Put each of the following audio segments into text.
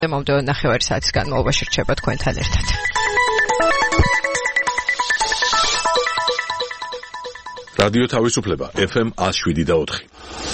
მომდევნო ნახევარი საათის განმავლობაში რჩება თქვენთან ერთად. რადიო თავისუფლება FM 107.4.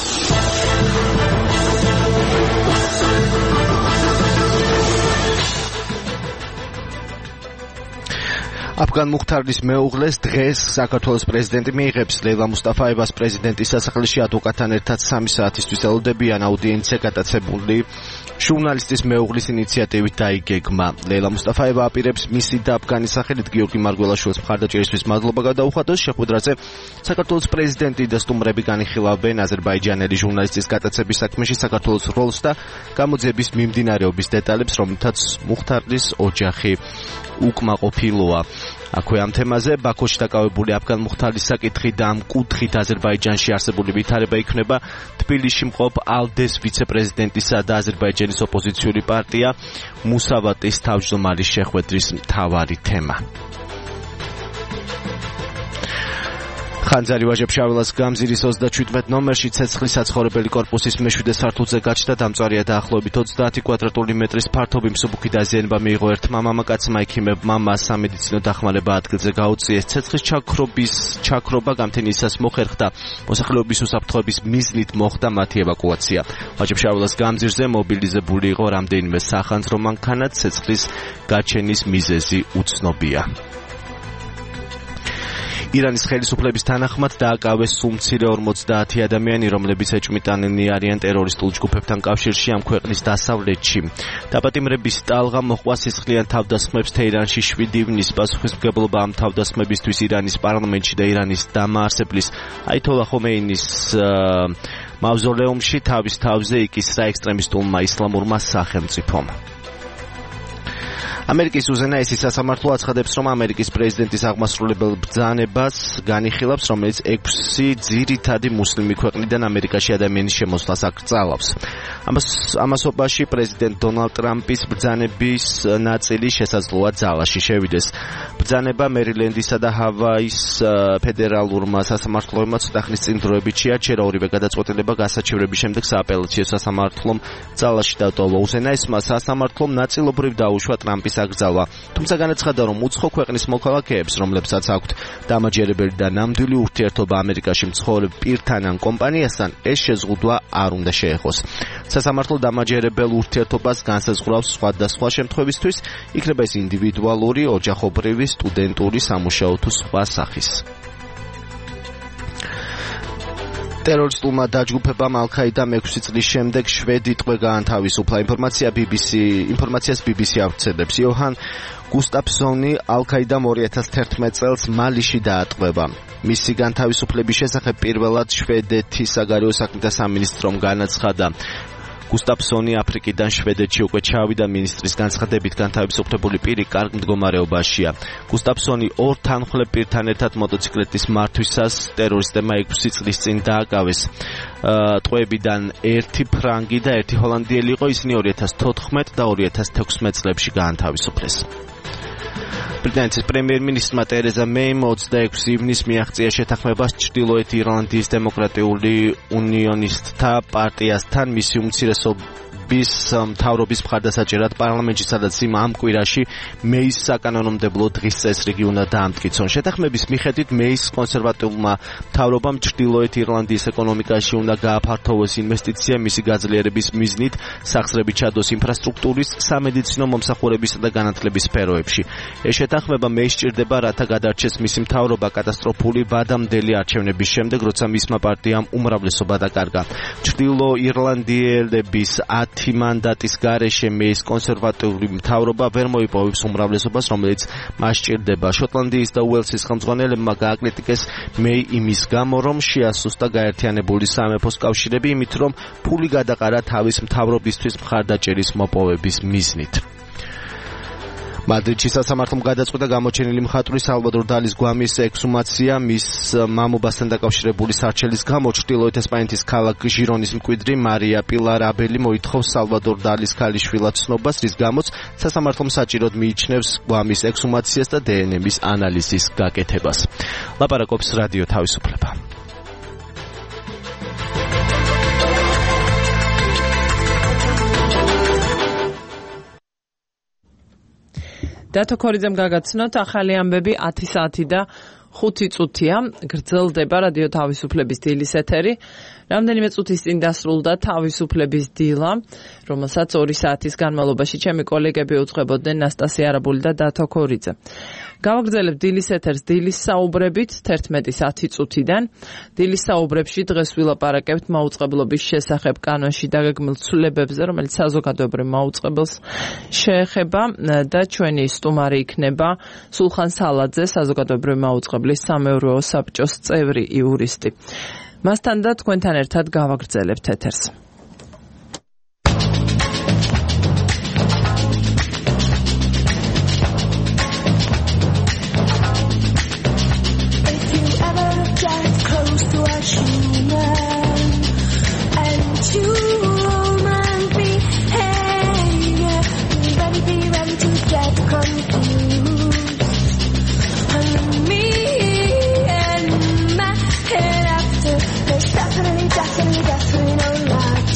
აფგან მუხთარის მეუღლეს დღეს საქართველოს პრეზიდენტი მიიღებს. ლეილა მუსტაფაევას პრეზიდენტის სასახლეში ადვოკატთან ერთად 3 საათისთვის ელოდებიან. აუდიენცია გატაცებული ჟურნალისტის მეუღლის ინიციატივით დაიგეგმა. ლეილა მუსტაფაევა აპირებს მისი და აფგანის სახელით გიორგი მარგველაშვილის მხარდაჭერისთვის მადლობა გადაუხადოს. შეხვედრაზე საქართველოს პრეზიდენტი და სტუმრები განიხილავენ აზერბაიჯანელი ჟურნალისტის გატაცების საქმეში საქართველოს როლს და გამოძიების მიმდინარეობის დეტალებს, რომლითაც მუხთარის ოჯახი უკმაყოფილოა. აქვე ამ თემაზე ბაქოში დაკავებული აფგან მუხთარის საკითხი და ამ კუთხით აზერბაიჯანში არსებული ვითარება იქნება თბილისში მყოფ ალდეს ვიცე-პრეზიდენტისა და აზერბაიჯანის ოპოზიციური პარტია მუსავატის თავმჯდომარის შეხვედრის მთავარი თემა. ხანძარი ვაჟებშაველას გამზირის 37 ნომერში ცეცხლის საცხოვრებელი კორპუსის მე-7 სართულზე გაჩნდა დამწვარია დაახლოებით 30 კვადრატული მეტრის ფართობი მსუბუქი დაზიანება მიიღო ერთმა მამაკაცმა. ექიმებმა მას სამედიცინო დახმარება ადგილზე გაუწიეს. ცეცხლის ჩაქრობა გამთენიისას მოხერხდა. მოსახლეობის უსაფრთხოების მიზნით მოხდა მათი ევაკუაცია. ვაჟებშაველას გამზირზე მობილიზებული იყო რამდენიმე სახანძრო მანქანა. ცეცხლის გაჩენის მიზეზი უცნობია. ირანის ხელისუფლების თანახმად დააკავეს სულ მცირე 50 ადამიანი, რომლებიც ეჭვმიტანილი არიან ტერორისტულ ჯგუფებთან კავშირში ამ ქვეყნის დასავლეთში. დაპატიმრების ტალღა მოჰყვა სისხლიან თავდასხმებს თეირანში 7 ივნისს. პასუხისმგებლობა ამ თავდასხმებისთვის ირანის პარლამენტში და ირანის დამაარსებლის აითოლა ხომეინის მავზოლეუმში თავის თავზე იკისრა ექსტრემისტულმა ისლამურმა სახელმწიფომ. ამერიკის უზენაესი სასამართლო აცხადებს, რომ ამერიკის პრეზიდენტის აღმასრულებელ ბრძანებას განიხილავს, რომელიც 6 ძირითადი მუსლიმი ქვეყნიდან ამერიკაში ადამიანის შემოსვლას აკრძალავს. ამასობაში პრეზიდენტ დონალდ ტრამპის ბრძანების ნაწილი შესაძლოა ძალაში შევიდეს. ბრძანება მერილენდისა და ჰავაის ფედერალურმა სასამართლოებმა ცოტა ხნის წინ დროებით შეაჩერა. ორივე გადაწყვეტილება გასაჩივრების შემდეგ სააპელაციო სასამართლომ ძალაში დატოვა. უზენაესმა სასამართლომ ნაწილობრივ დაუშვა ტრამპის აკრძალვა. თუმცა განაცხადა, რომ უცხო ქვეყნის მოქალაქეებს, რომლებსაც აქვთ დამაჯერებელი და ნამდვილი ურთიერთობა ამერიკაში მცხოვრებ პირთან ან კომპანიასთან, ეს შეზღუდვა არ უნდა შეეხოს. სასამართლო დამაჯერებელ ურთიერთობას განსაზღვრავს სხვადასხვა შემთხვევისთვის, იქნება ეს ინდივიდუალური, ოჯახობრივი, სტუდენტური, სამუშაო თუ სხვა სახის. ტერორისტულმა დაჯგუფებამ ალ-ქაიდამ 6 წლის შემდეგ შვედი ტყვე გაანთავისუფლა. ინფორმაციას BBC ავრცელებს. იოჰან გუსტაფსონი ალ-ქაიდამ 2011 წელს მალიში დაატყვევა. მისი განთავისუფლების შესახებ პირველად შვედეთის საგარეო საქმეთა სამინისტრომ განაცხადა. გუსტაფსონი აფრიკიდან შვედეთში უკვე ჩავიდა. მინისტრის განცხადებით განთავისუფლებული პირი კარგ მდგომარეობაშია. გუსტაფსონი 2 თანხმლებ პირთან ერთად მოტოციკლეთის მართვისას ტერორისტებმა 6 წლის წინ დააკავეს. ტყვეებიდან 1 ფრანგი და 1 ჰოლანდიელი იყო. ისინი 2014 და 2016 წლებში გაანთავისუფლეს. ბრიტანეთის პრემიერ-მინისტრმა ტერეზა მეიმ 26 ივნისს მიაღწია შეთანხმებას ჩრდილოეთ ირლანდიის დემოკრატიული უნიონისტთა პარტიასთან მისი უმცირესობის მთავრობის მხარდასაჭერად პარლამენტში, სადაც იმ ამ კვირაში მეის საკანონმდებლო დღის წესრიგი უნდა დაამტკიცონ. შეთანხმების მიხედვით მეის კონსერვატიულმა მთავრობამ ჩრდილოეთ ირლანდიის ეკონომიკაში უნდა გააფართოვოს ინვესტიცია მისი გაძლიერების მიზნით, სახსრები ჩადოს ინფრასტრუქტურის, სამედიცინო მომსახურებისა და განათლების სფეროებში. ეს შეთანხმება მეის სჭირდება, რათა გადარჩეს მისი მთავრობა კატასტროფული ვადამდელი არჩევნების შემდეგ, როცა მისმა პარტიამ უმრავლესობა დაკარგა. ჩრდილო ირლანდიელების 10 მანდატის გარეშე მეის კონსერვატიული მთავრობა ვერ მოიპოვებს უმრავლესობას, რომელიც მას სჭირდება. შოტლანდიის და უელსის ხელმძღვანელებმა გააკრიტიკეს მეი იმის გამო, რომ შეასუსტა გაერთიანებული სამეფოს კავშირები, იმით რომ ფული გადაყარა თავის მთავრობისთვის მხარდაჭერის მოპოვების მიზნით. მადრიდში სასამართლომ გადაწყვიტა გამოჩენილი მხატვრის სალვადორ დალის გვამის ექსჰუმაცია. მის მამობასთან დაკავშირებული სარჩელის გამო ჩრდილოეთ ესპანეთის ქალაქ ჟირონის მკვიდრი მარია პილარ აბელი მოითხოვს სალვადორ დალის ქალიშვილად ცნობას, რის გამოც სასამართლომ საჭიროდ მიიჩნევს გვამის ექსჰუმაციას და დნმ-ის ანალიზის გაკეთებას. ლაპარაკობს რადიო თავისუფლება. დათო ქორიძემ გაგაცნოთ ახალი ამბები 10 საათი და 5 წუთია გრძელდება რადიო თავისუფლების დილის ეთერი. რამდენიმე წუთის წინ დასრულდა თავისუფლების დილა, რომელსაც 2 საათის განმავლობაში ჩემი კოლეგები უძღვებოდნენ ნასტასია არაბული და დათო ქორიძე. გავაგრძელებთ დილის ეთერს დილის საუბრებით 11-ის 10 წუთიდან. დილის საუბრებში დღეს ვილაპარაკებთ მაუწყებლობის შესახებ კანონში დაგეგმილ ცვლილებებზე, რომელიც საზოგადოებრივ მაუწყებელს შეეხება და ჩვენი სტუმარი იქნება სულხან სალაძე, საზოგადოებრივი მაუწყებლის სამეურვეო საბჭოს წევრი იურისტი. მასთან და თქვენთან ერთად გავაგრძელებთ ეთერს. Definitely no lie.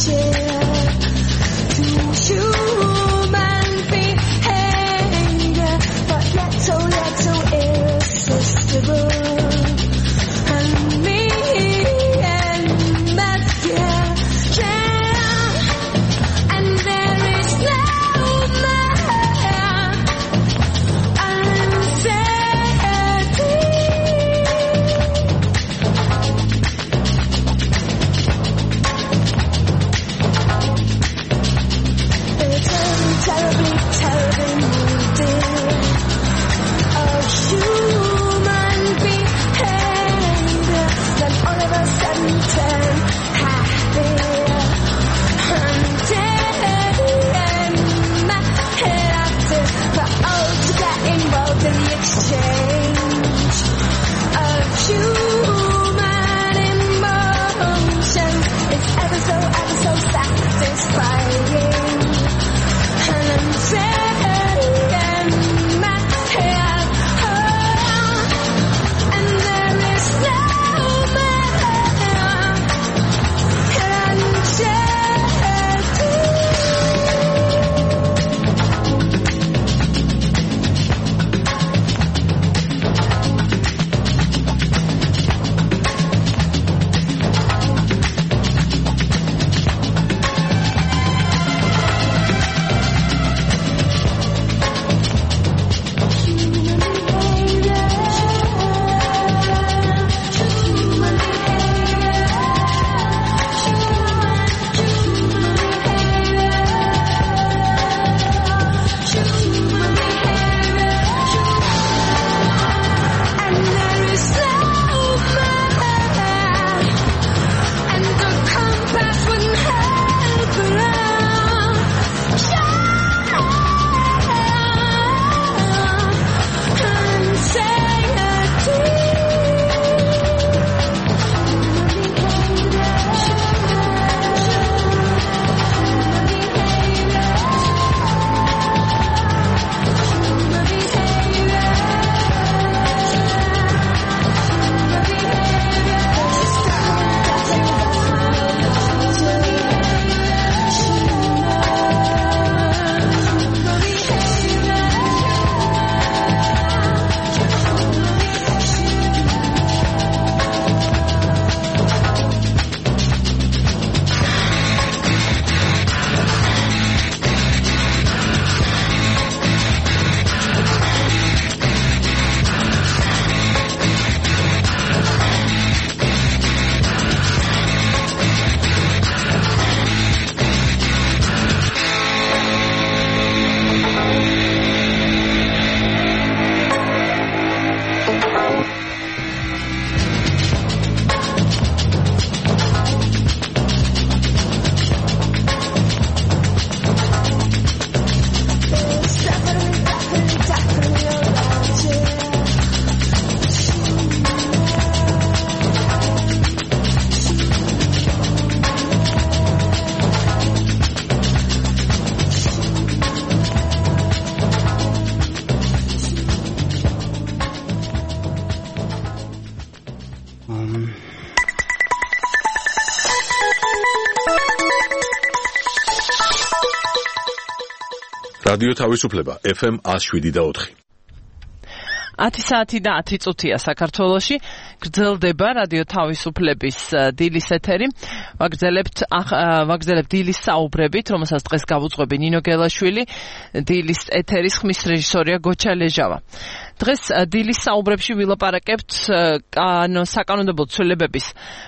რადიო თავისუფლება FM 107.4. 10 საათი და 10 წუთია საქართველოში. გრძელდება რადიო თავისუფლების დილის ეთერი. ვაგრძელებთ დილის საუბრებით, რომელსაც დღეს გავუძღვები ნინო გელაშვილი. დილის ეთერის ხმის რეჟისორია გოჩა ლეჟავა. დღეს დილის საუბრებში ვილაპარაკებთ საკანონმდებლო ცვლილებების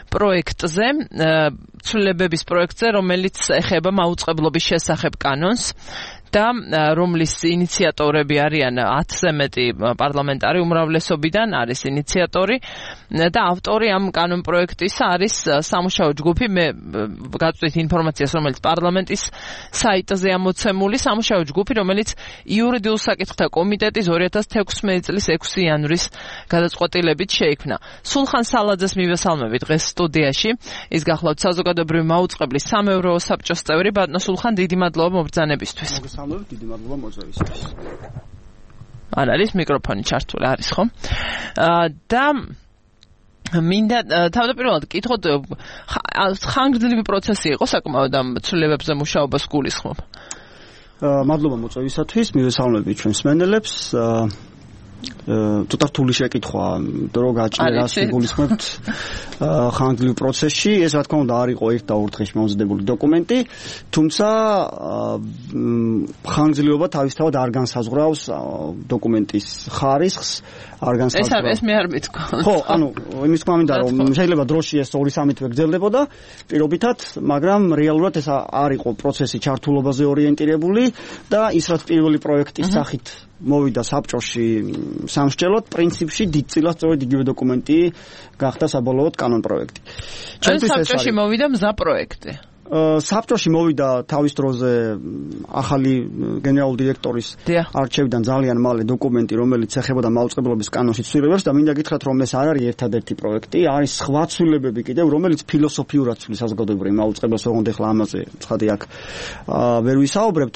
პროექტზე, რომელიც ეხება მაუწყებლობის შესახებ კანონს. და რომლის ინიციატორები არიან 10-ზე მეტი პარლამენტარი უმრავლესობიდან არის ინიციატორი და ავტორი ამ კანონპროექტის არის სამუშაო ჯგუფი. მე გაწვდით ინფორმაციას, რომელიც პარლამენტის საიტზე ამოცემული სამუშაო ჯგუფი, რომელიც იურიდიულ საკითხთა კომიტეტის 2016 წლის 6 იანვრის გადაწყვეტილებით შეიქმნა. სულხან სალაძეს მივესალმებით დღეს სტუდიაში. ის გახლავთ საზოგადოებრივი მაუწყებლის სამეურვეო საბჭოს წევრი. ბატონო სულხან, დიდი მადლობა მობრძანებისთვის. დიდი მადლობა მოწვევისთვის. არ არის მიკროფონი ჩართული, არის ხო? და მინდა თავდაპირველად კითხოთ, ხანგრძლივი პროცესი იყო საკმაოდ ამ ცვლილებებზე მუშაობას გულისხმობ. მადლობა მოწვევისათვის, მივესალმებით ჩვენს მსმენელებს. ცოტა რთული შეკითხვა, დრო გაჭირას გულისხმობთ ხანგრძლივ პროცესში. ეს რა თქმა უნდა არ იყო ერთ და ორ დღეში მომზადებული დოკუმენტი, თუმცა ხანგრძლივობა თავისთავად არ განსაზღვრავს დოკუმენტის ხარისხს, არ განსაზღვრავს. ეს მე არ მითქვა. ხო, ანუ იმის თქმა მინდა, რომ შეიძლება დროში ეს 2-3 თვე გრძელდებოდა პირობითად, მაგრამ რეალურად ეს არ იყო პროცესი ჩართულობაზე ორიენტირებული და ის რაც პირველი პროექტის სახით მოვიდა საბჭოში სამსჯელოდ, პრინციპში დიდწილად სწორედ იგივე დოკუმენტი გახდა საბოლოოდ კანონპროექტი. საბჭოში მოვიდა მზა პროექტი. საბჭოში მოვიდა თავის დროზე ახალი გენერალური დირექტორის არჩევიდან ძალიან მალე დოკუმენტი, რომელიც ეხებოდა მაუწყებლობის კანონში ცვლილებებს და მინდა გითხრათ, რომ ეს არ არის ერთადერთი პროექტი, არის სხვა ცვლილებები კიდევ, რომელიც ფილოსოფიურად ცვლის საზოგადოებრივ მაუწყებლობას, ოღონდ ახლა ამაზე ცხადი აქ ვერ ვისაუბრებთ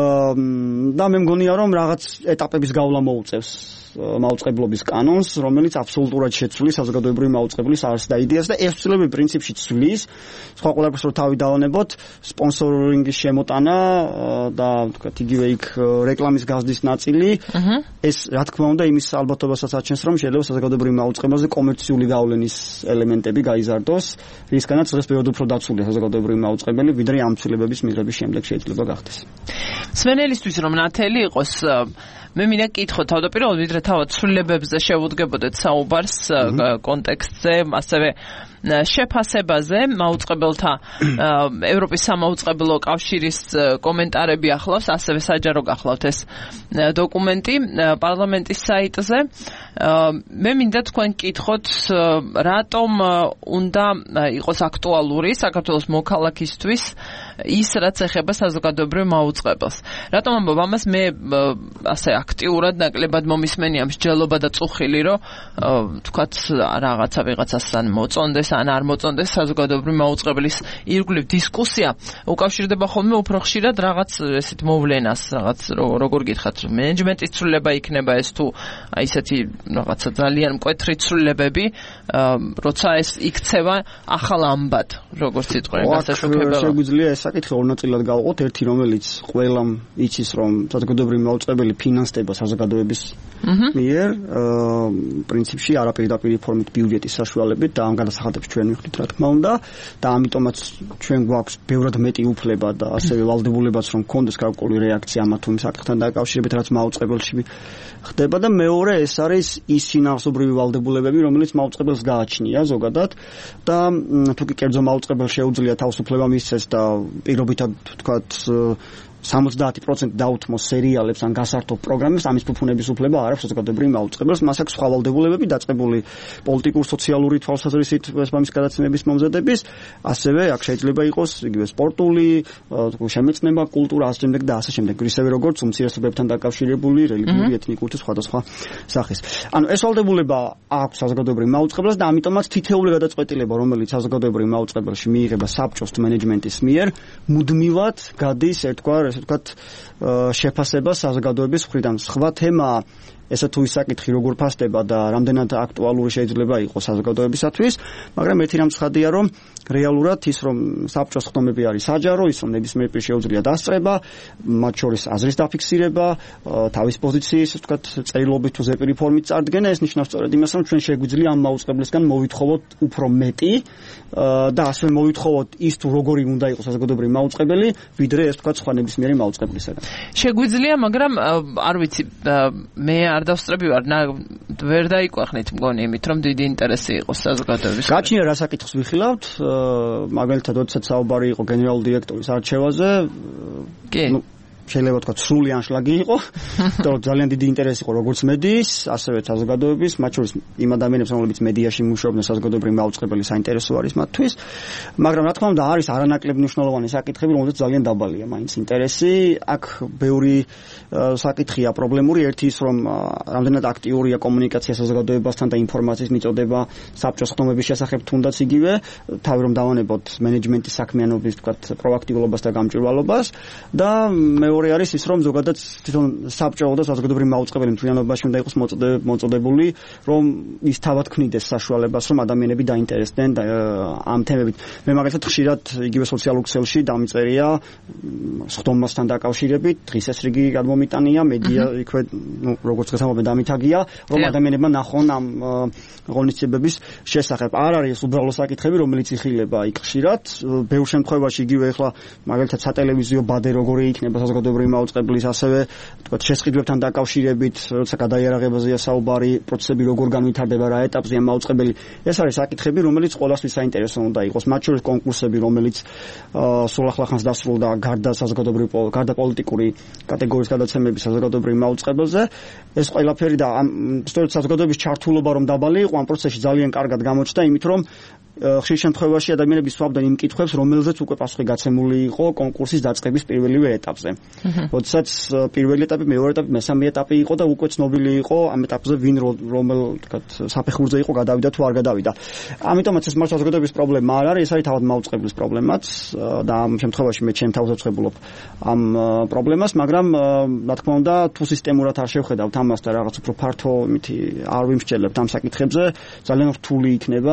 და მე მგონია, რომ რაღაც ეტაპების გავლა მოუწევს მაუწყებლობის კანონს, რომელიც აბსოლუტურად შეცვლის საზოგადოებრივი მაუწყებლის არსს და იდეას და ეს ცვლილებები პრინციპში ცვლის. სხვა ყველაფერს რო თავი დავანებოთ, სპონსორინგის შემოტანა და თქვათ იგივე იქ რეკლამის გაზრდის ნაწილი, ეს რა თქმა უნდა იმის ალბათობასაც აჩენს, რომ შეიძლება საზოგადოებრივი მაუწყებელზე კომერციული გავლენის ელემენტები გაიზარდოს, რისგანაც დღეს ბევრად უფრო დაცულია საზოგადოებრივი მაუწყებელი, ვიდრე ამ ცვლილებების მიღების შემდეგ შეიძლება გახდეს. მსმენელისთვის რომ ნათელი იყოს, მე მინდა კითხო თავდაპირველად, ვიდრე თავად ცვლილებებზე შევუდგებოდეთ საუბარს კონტექსტზე, ასევე შეფასებაზე მაუწყებელთა ევროპის სამაუწყებლო კავშირის კომენტარები ახლავს, ასევე საჯარო გახლავთ ეს დოკუმენტი პარლამენტის საიტზე. მე მინდა თქვენ კითხოთ, რატომ უნდა იყოს აქტუალური საქართველოს მოქალაქისთვის ის, რაც ეხება საზოგადოებრივ მაუწყებელს. რატომ ამბობ ამას? მე ასე აქტიურად ნაკლებად მომისმენია მსჯელობა და წუხილი, რომ თქვათ რაღაცა ვიღაცას ან მოწონდეს ან არ მოწონდეს საზოგადოებრივი მაუწყებლის ირგვლივ დისკუსია უკავშირდება ხოლმე უფრო ხშირად რაღაც ესეთ მოვლენას, რაღაც როგორ გითხათ, მენეჯმენტის ცვლილება იქნება ეს თუ აი ესეთი რაღაცა ძალიან მკვეთრი ცვლილებები, როცა ეს იქცევა ახალ ამბად, როგორც იტყვიან გასაშუქებელად. შეგვიძლია ეს საკითხი ორ ნაწილად გავყოთ, ერთი რომელიც ყველამ იცის, რომ საზოგადოებრივი მაუწყებელი ფინანსდება საზოგადოების მიერ, პრინციპში არაპირდაპირ ფორმით ბიუჯეტის საშუალებით და ამ გადასახადებს ჩვენ ვიხდით რა თქმა უნდა და ამიტომაც ჩვენ გვაქვს ბევრად მეტი უფლება და ასევე ვალდებულებაც რომ გქონდეს გარკვეული რეაქცია ამა თუ იმ საკითხთან დაკავშირებით, რაც მაუწყებელში ხდება და მეორე ეს არის ის სინახსობრივი ვალდებულებები, რომელიც მაუწყებელს გააჩნია ზოგადად და თუ კი კერძო მაუწყებელს შეუძლია თავისუფლება მისცეს და პირობითად თქვათ 70% დაუთმოს სერიალებს ან გასართობ პროგრამებს, ამის ფუფუნების უფლება არ აქვს საზოგადოებრივ მაუწყებელს, მას აქვს სხვა ვალდებულებები დაწყებული პოლიტიკურ-სოციალური თვალსაზრისით ესპამის გადაცემების მომზადების, ასევე აქ შეიძლება იყოს იგივე სპორტული, შემეცნება, კულტურა, ასე შემდეგ და ასე შემდეგ, ისევე როგორც უმცირესობებთან დაკავშირებული, რელიგიური, ეთნიკური და სხვადასხვა სახის. ანუ ეს ვალდებულება აქვს საზოგადოებრივ მაუწყებელს და ამიტომაც თითეული გადაწყვეტილება, რომელიც საზოგადოებრივ მაუწყებელში მიიღება საბჭოს მენეჯმენტის მიერ, მუდმივად გადის ერთგვარ ესე ვთქვათ, შეფასება საზოგადოების მხრიდან. სხვა თემაა ესა თუ ის საკითხი როგორ ფასდება და რამდენად აქტუალური შეიძლება იყოს საზოგადოებისათვის, მაგრამ ერთი რამ ცხადია, რომ რეალურად ის რომ საბჭოს ხდომები არის საჯარო, ის რომ ნებისმიერ პირს შეუძლია დასწრება, მათ შორის აზრის დაფიქსირება, თავის პოზიციის, ვთქვათ, წერილობით თუ ზეპირი ფორმით წარდგენა, ეს ნიშნავს სწორედ იმას, რომ ჩვენ შეგვიძლია ამ მაუწყებლისგან მოვითხოვოთ უფრო მეტი და ასევე მოვითხოვოთ ის თუ როგორი უნდა იყოს საზოგადოებრივი მაუწყებელი, ვიდრე ეს ვთქვათ სხვა ნებისმიერი მაუწყებლისგან. შეგვიძლია, მაგრამ არ ვიცი, მე არ დავსწრები ვარ, ვერ დაიკვახნით მგონი იმით, რომ დიდი ინტერესი იყოს საზოგადოების. გაჩნია რა საკითხს ვიხილავთ, მაგალითად, როდესაც საუბარი იყო გენერალური დირექტორის არჩევაზე, კი. შეიძლება თქვა სრული ანშლაგი იყო, და ძალიან დიდი ინტერესი იყო როგორც მედიის, ასევე საზოგადოების, მათ შორის იმ ადამიანებს, რომლებიც მედიაში მუშაობენ, საზოგადოებრივი მაუწყებელი საინტერესო არის მათთვის, მაგრამ რა თქმა უნდა არის არანაკლები მნიშვნელოვანი საკითხები, რომელზეც ძალიან დაბალია მაინც ინტერესი. აქ ბევრი საკითხია პრობლემური, ერთი ის რომ რამდენად აქტიურია კომუნიკაცია საზოგადოებასთან და ინფორმაციის მიწოდება საბჭოს ხდომების შესახებ თუნდაც იგივე, თავი რომ დავანებოთ მენეჯმენტის საქმიანობის თქვათ პროაქტიულობას და გამჭვირვალობას და მეორე არის ის რომ ზოგადად თვითონ საბჭო და საზოგადოებრივი მაუწყებელი მთლიანობაში უნდა იყოს მოწოდებული, რომ ის თავად ქმნიდეს საშუალებას, რომ ადამიანები დაინტერესდნენ ამ თემებით. მე მაგალითად ხშირად იგივე სოციალურ ქსელში დამიწერია ხდომასთან დაკავშირებით, დღის ეს რიგი გადმომიტანია, მედია იქვე, როგორც გასამობენ დამითაგია, რომ ადამიანებმა ნახონ ამ ღონისძიებების შესახებ. არ არის უბრალო საკითხები, რომელიც იხილება იქ ხშირად, ბევრ შემთხვევაში იგივე ახლა მაგალითად სატელევიზიო ბადე როგორი იქნება საზოგადოებრივი მაუწყებლის, ასევე თქვათ შესყიდვებთან დაკავშირებით, როცა გადაიარაღებაზეა საუბარი, პროცესები როგორ განვითარდება, რა ეტაპზეა მაუწყებელი. ეს არის საკითხები, რომელიც ყველასთვის საინტერესო უნდა იყოს. მათ შორის კონკურსები, რომელიც სულ ახლახანს დასრულდა გარდა პოლიტიკური კატეგორიის გადაცემების საზოგადოებრივი მაუწყებელზე. ეს ყველაფერი და სწორედ საზოგადოების ჩართულობა რომ დაბალი იყო, ამ პროცესში ძალიან კარგად გამოჩნდა, იმით რომ ხშირ შემთხვევაში ადამიანები სვავდნენ იმ კითხვებს, რომელზეც უკვე პასუხი გაცემული იყო კონკურსის დაწყების პირველივე ეტაპზე. როდესაც პირველი ეტაპი, მეორე ეტაპი, მესამე ეტაპი იყო და უკვე ცნობილი იყო ამ ეტაპზე ვინ რომელ თქვათ საფეხურზე იყო გადავიდა თუ არ გადავიდა. ამიტომაც ეს მართლა საზოგადოების პრობლემა არ არის, ეს არის თავად მაუწყებლის პრობლემაც და ამ შემთხვევაში მე ჩემ თავზე ვწებულობ ამ პრობლემას, მაგრამ რა თქმა უნდა, თუ სისტემურად არ შევხედავთ ამას და რაღაც უფრო ფართო იმითი არ ვიმსჯელებთ ამ საკითხებზე, ძალიან რთული იქნება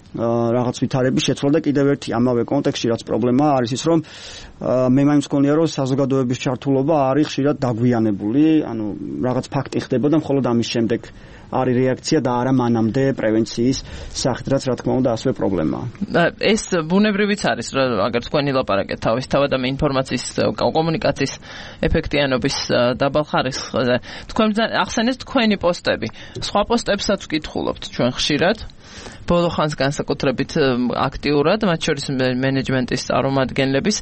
რაღაც ვითარების შეცვლა და კიდევ ერთი ამავე კონტექსტში რაც პრობლემაა არის ის რომ მე მაინც მგონია რომ საზოგადოების ჩართულობა არის ხშირად დაგვიანებული, ანუ რაღაც ფაქტი ხდება და მხოლოდ ამის შემდეგ არის რეაქცია და არა მანამდე პრევენციის სახით, რაც რა თქმა უნდა ასევე პრობლემაა. ეს ბუნებრივიც არის, აგერ თქვენი ლაპარაკეთ თავისთავად ამ ინფორმაციის კომუნიკაციის ეფექტიანობის დაბალ ხარისხზე. თქვენ ახსენეთ თქვენი პოსტები. სხვა პოსტებსაც ვკითხულობთ ჩვენ ხშირად. ბოლო ხანს განსაკუთრებით აქტიურად, მათ შორის მენეჯმენტის წარმომადგენლების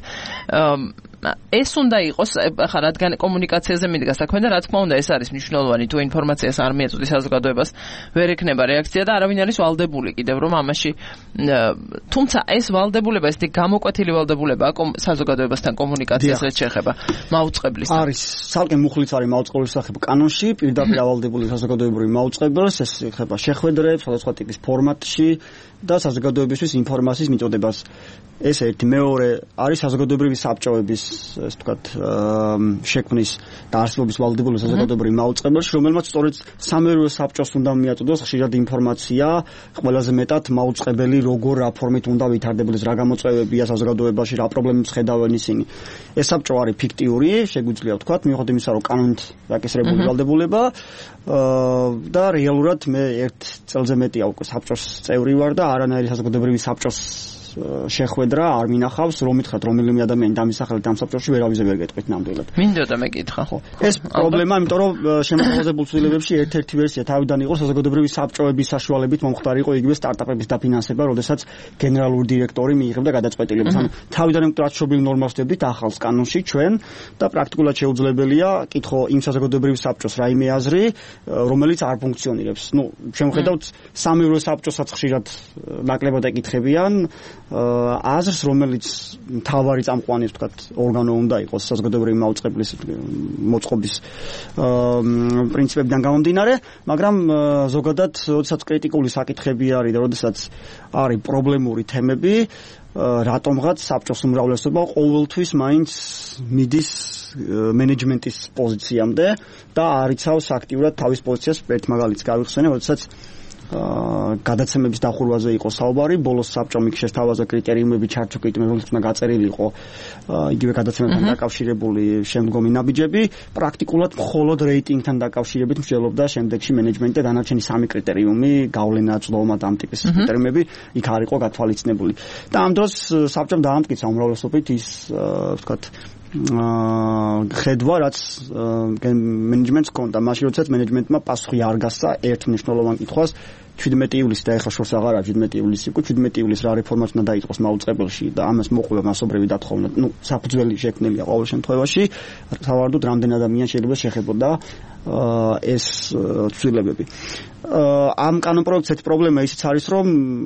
ეს უნდა იყოს, ხა რადგან კომუნიკაციაზე მიდგა საქმე და რა თქმა უნდა ეს არის მნიშვნელოვანი, თუ ინფორმაციას არ მიეწოდი საზოგადოებას, ვერ ექნება რეაქცია და არავინ არის ვალდებული კიდევ რომ ამაში, თუმცა ეს ვალდებულება, ეს გამოკვეთილი ვალდებულება საზოგადოებასთან კომუნიკაციაზე შეეხება მაუწყებლის. არის ცალკე მუხლიც არის მაუწყებლის სახებ კანონში, პირდაპირ ავალდებული საზოგადოებრივი მაუწყებელს, ეს ეხება შეხვედრებს, სხვადასხვა ტიპის ფორმატში და საზოგადოებისთვის ინფორმაციის მიწოდებას. ეს ერთი, მეორე არის საზოგადოებრივი საბჭოების, ეს ვთქვათ, შექმნის და არსებობის ვალდებული საზოგადოებრივი მაუწყებელში, რომელმაც სწორედ სამეურვეო საბჭოს უნდა მიაწოდოს ხშირად ინფორმაცია, ყველაზე მეტად მაუწყებელი როგორ რა ფორმით უნდა ვითარდებოდეს, რა გამოწვევებია საზოგადოებაში, რა პრობლემებს ხედავენ ისინი. ეს საბჭო არის ფიქტიური, შეგვიძლია ვთქვათ, მიუხედავად იმისა, რომ კანონით დაკისრებული ვალდებულება და რეალურად მე ერთ წელზე მეტია უკვე საბჭოს წევრი ვარ და არანაირი საზოგადოებრივი საბჭოს შეხვედრა არ მინახავს, რომ მითხრათ რომელიმე ადამიანი დამისახელეთ ამ საბჭოში ვერავიზე ვერ გეტყვით ნამდვილად. მინდოდა მეკითხა. ეს პრობლემა, იმიტომ რომ შემოთავაზებულ ცვლილებებში ერთ-ერთი ვერსია თავიდან იყო საზოგადოებრივი საბჭოების საშუალებით მომხდარი იყო იგივე სტარტაპების დაფინანსება, როდესაც გენერალური დირექტორი მიიღებდა გადაწყვეტილებას. ანუ თავიდან მტრაჩობილი ნორმას ვდებდით ახალს კანონში ჩვენ და პრაქტიკულად შეუძლებელია კითხო იმ საზოგადოებრივი საბჭოს რაიმე აზრი, რომელიც არ ფუნქციონირებს. ნუ შემოხედავთ სამეურვეო საბჭოსაც ხშირად ნაკლებად ეკითხებიან აზრს, რომელიც მთავარი წამყვანი, ვთქვათ, ორგანო უნდა იყოს საზოგადოებრივი მაუწყებლის მოწყობის პრინციპებიდან გამომდინარე, მაგრამ ზოგადად, როდესაც კრიტიკული საკითხები არის და როდესაც არის პრობლემური თემები, რატომღაც საბჭოს უმრავლესობა ყოველთვის მაინც მიდის მენეჯმენტის პოზიციამდე და არიცავს აქტიურად თავის პოზიციას. ერთ მაგალითს გავიხსენე, როდესაც გადაცემების დახურვაზე იყო საუბარი, ბოლოს საბჭომ იქ შესთავაზა კრიტერიუმები, ჩარტო კრიტერიუმები, რომელიც უნდა გაწერილი იყო იგივე გადაცემებთან დაკავშირებული შემდგომი ნაბიჯები, პრაქტიკულად მხოლოდ რეიტინგთან დაკავშირებით მსჯელობდა შემდეგში მენეჯმენტი და დანარჩენი 3 კრიტერიუმი, გავლენა, წვდომა და ამ ტიპის კრიტერიუმები იქ არ იყო გათვალისწინებული. და ამ დროს საბჭომ დაამტკიცა უმრავლესობით ის ვთქვათ ხედვა, რაც მენეჯმენტს ჰქონდა. მაშინ როდესაც მენეჯმენტმა პასუხი არ გასცა ერთ მნიშვნელოვან კითხვას, 17 ივლისი და ეხლა შორს აღარ არის 17 ივლისი, 17 ივლისს რა რეფორმაც უნდა დაიწყოს მაუწყებელში და ამას მოყვება მასობრივი დათხოვნა. საფუძველი შექმნილია ყოველ შემთხვევაში, სავარაუდოდ რამდენ ადამიანს შეიძლება შეხებოდა ეს ცვლილებები. ამ კანონპროექტს ერთ პრობლემა ისიც არის, რომ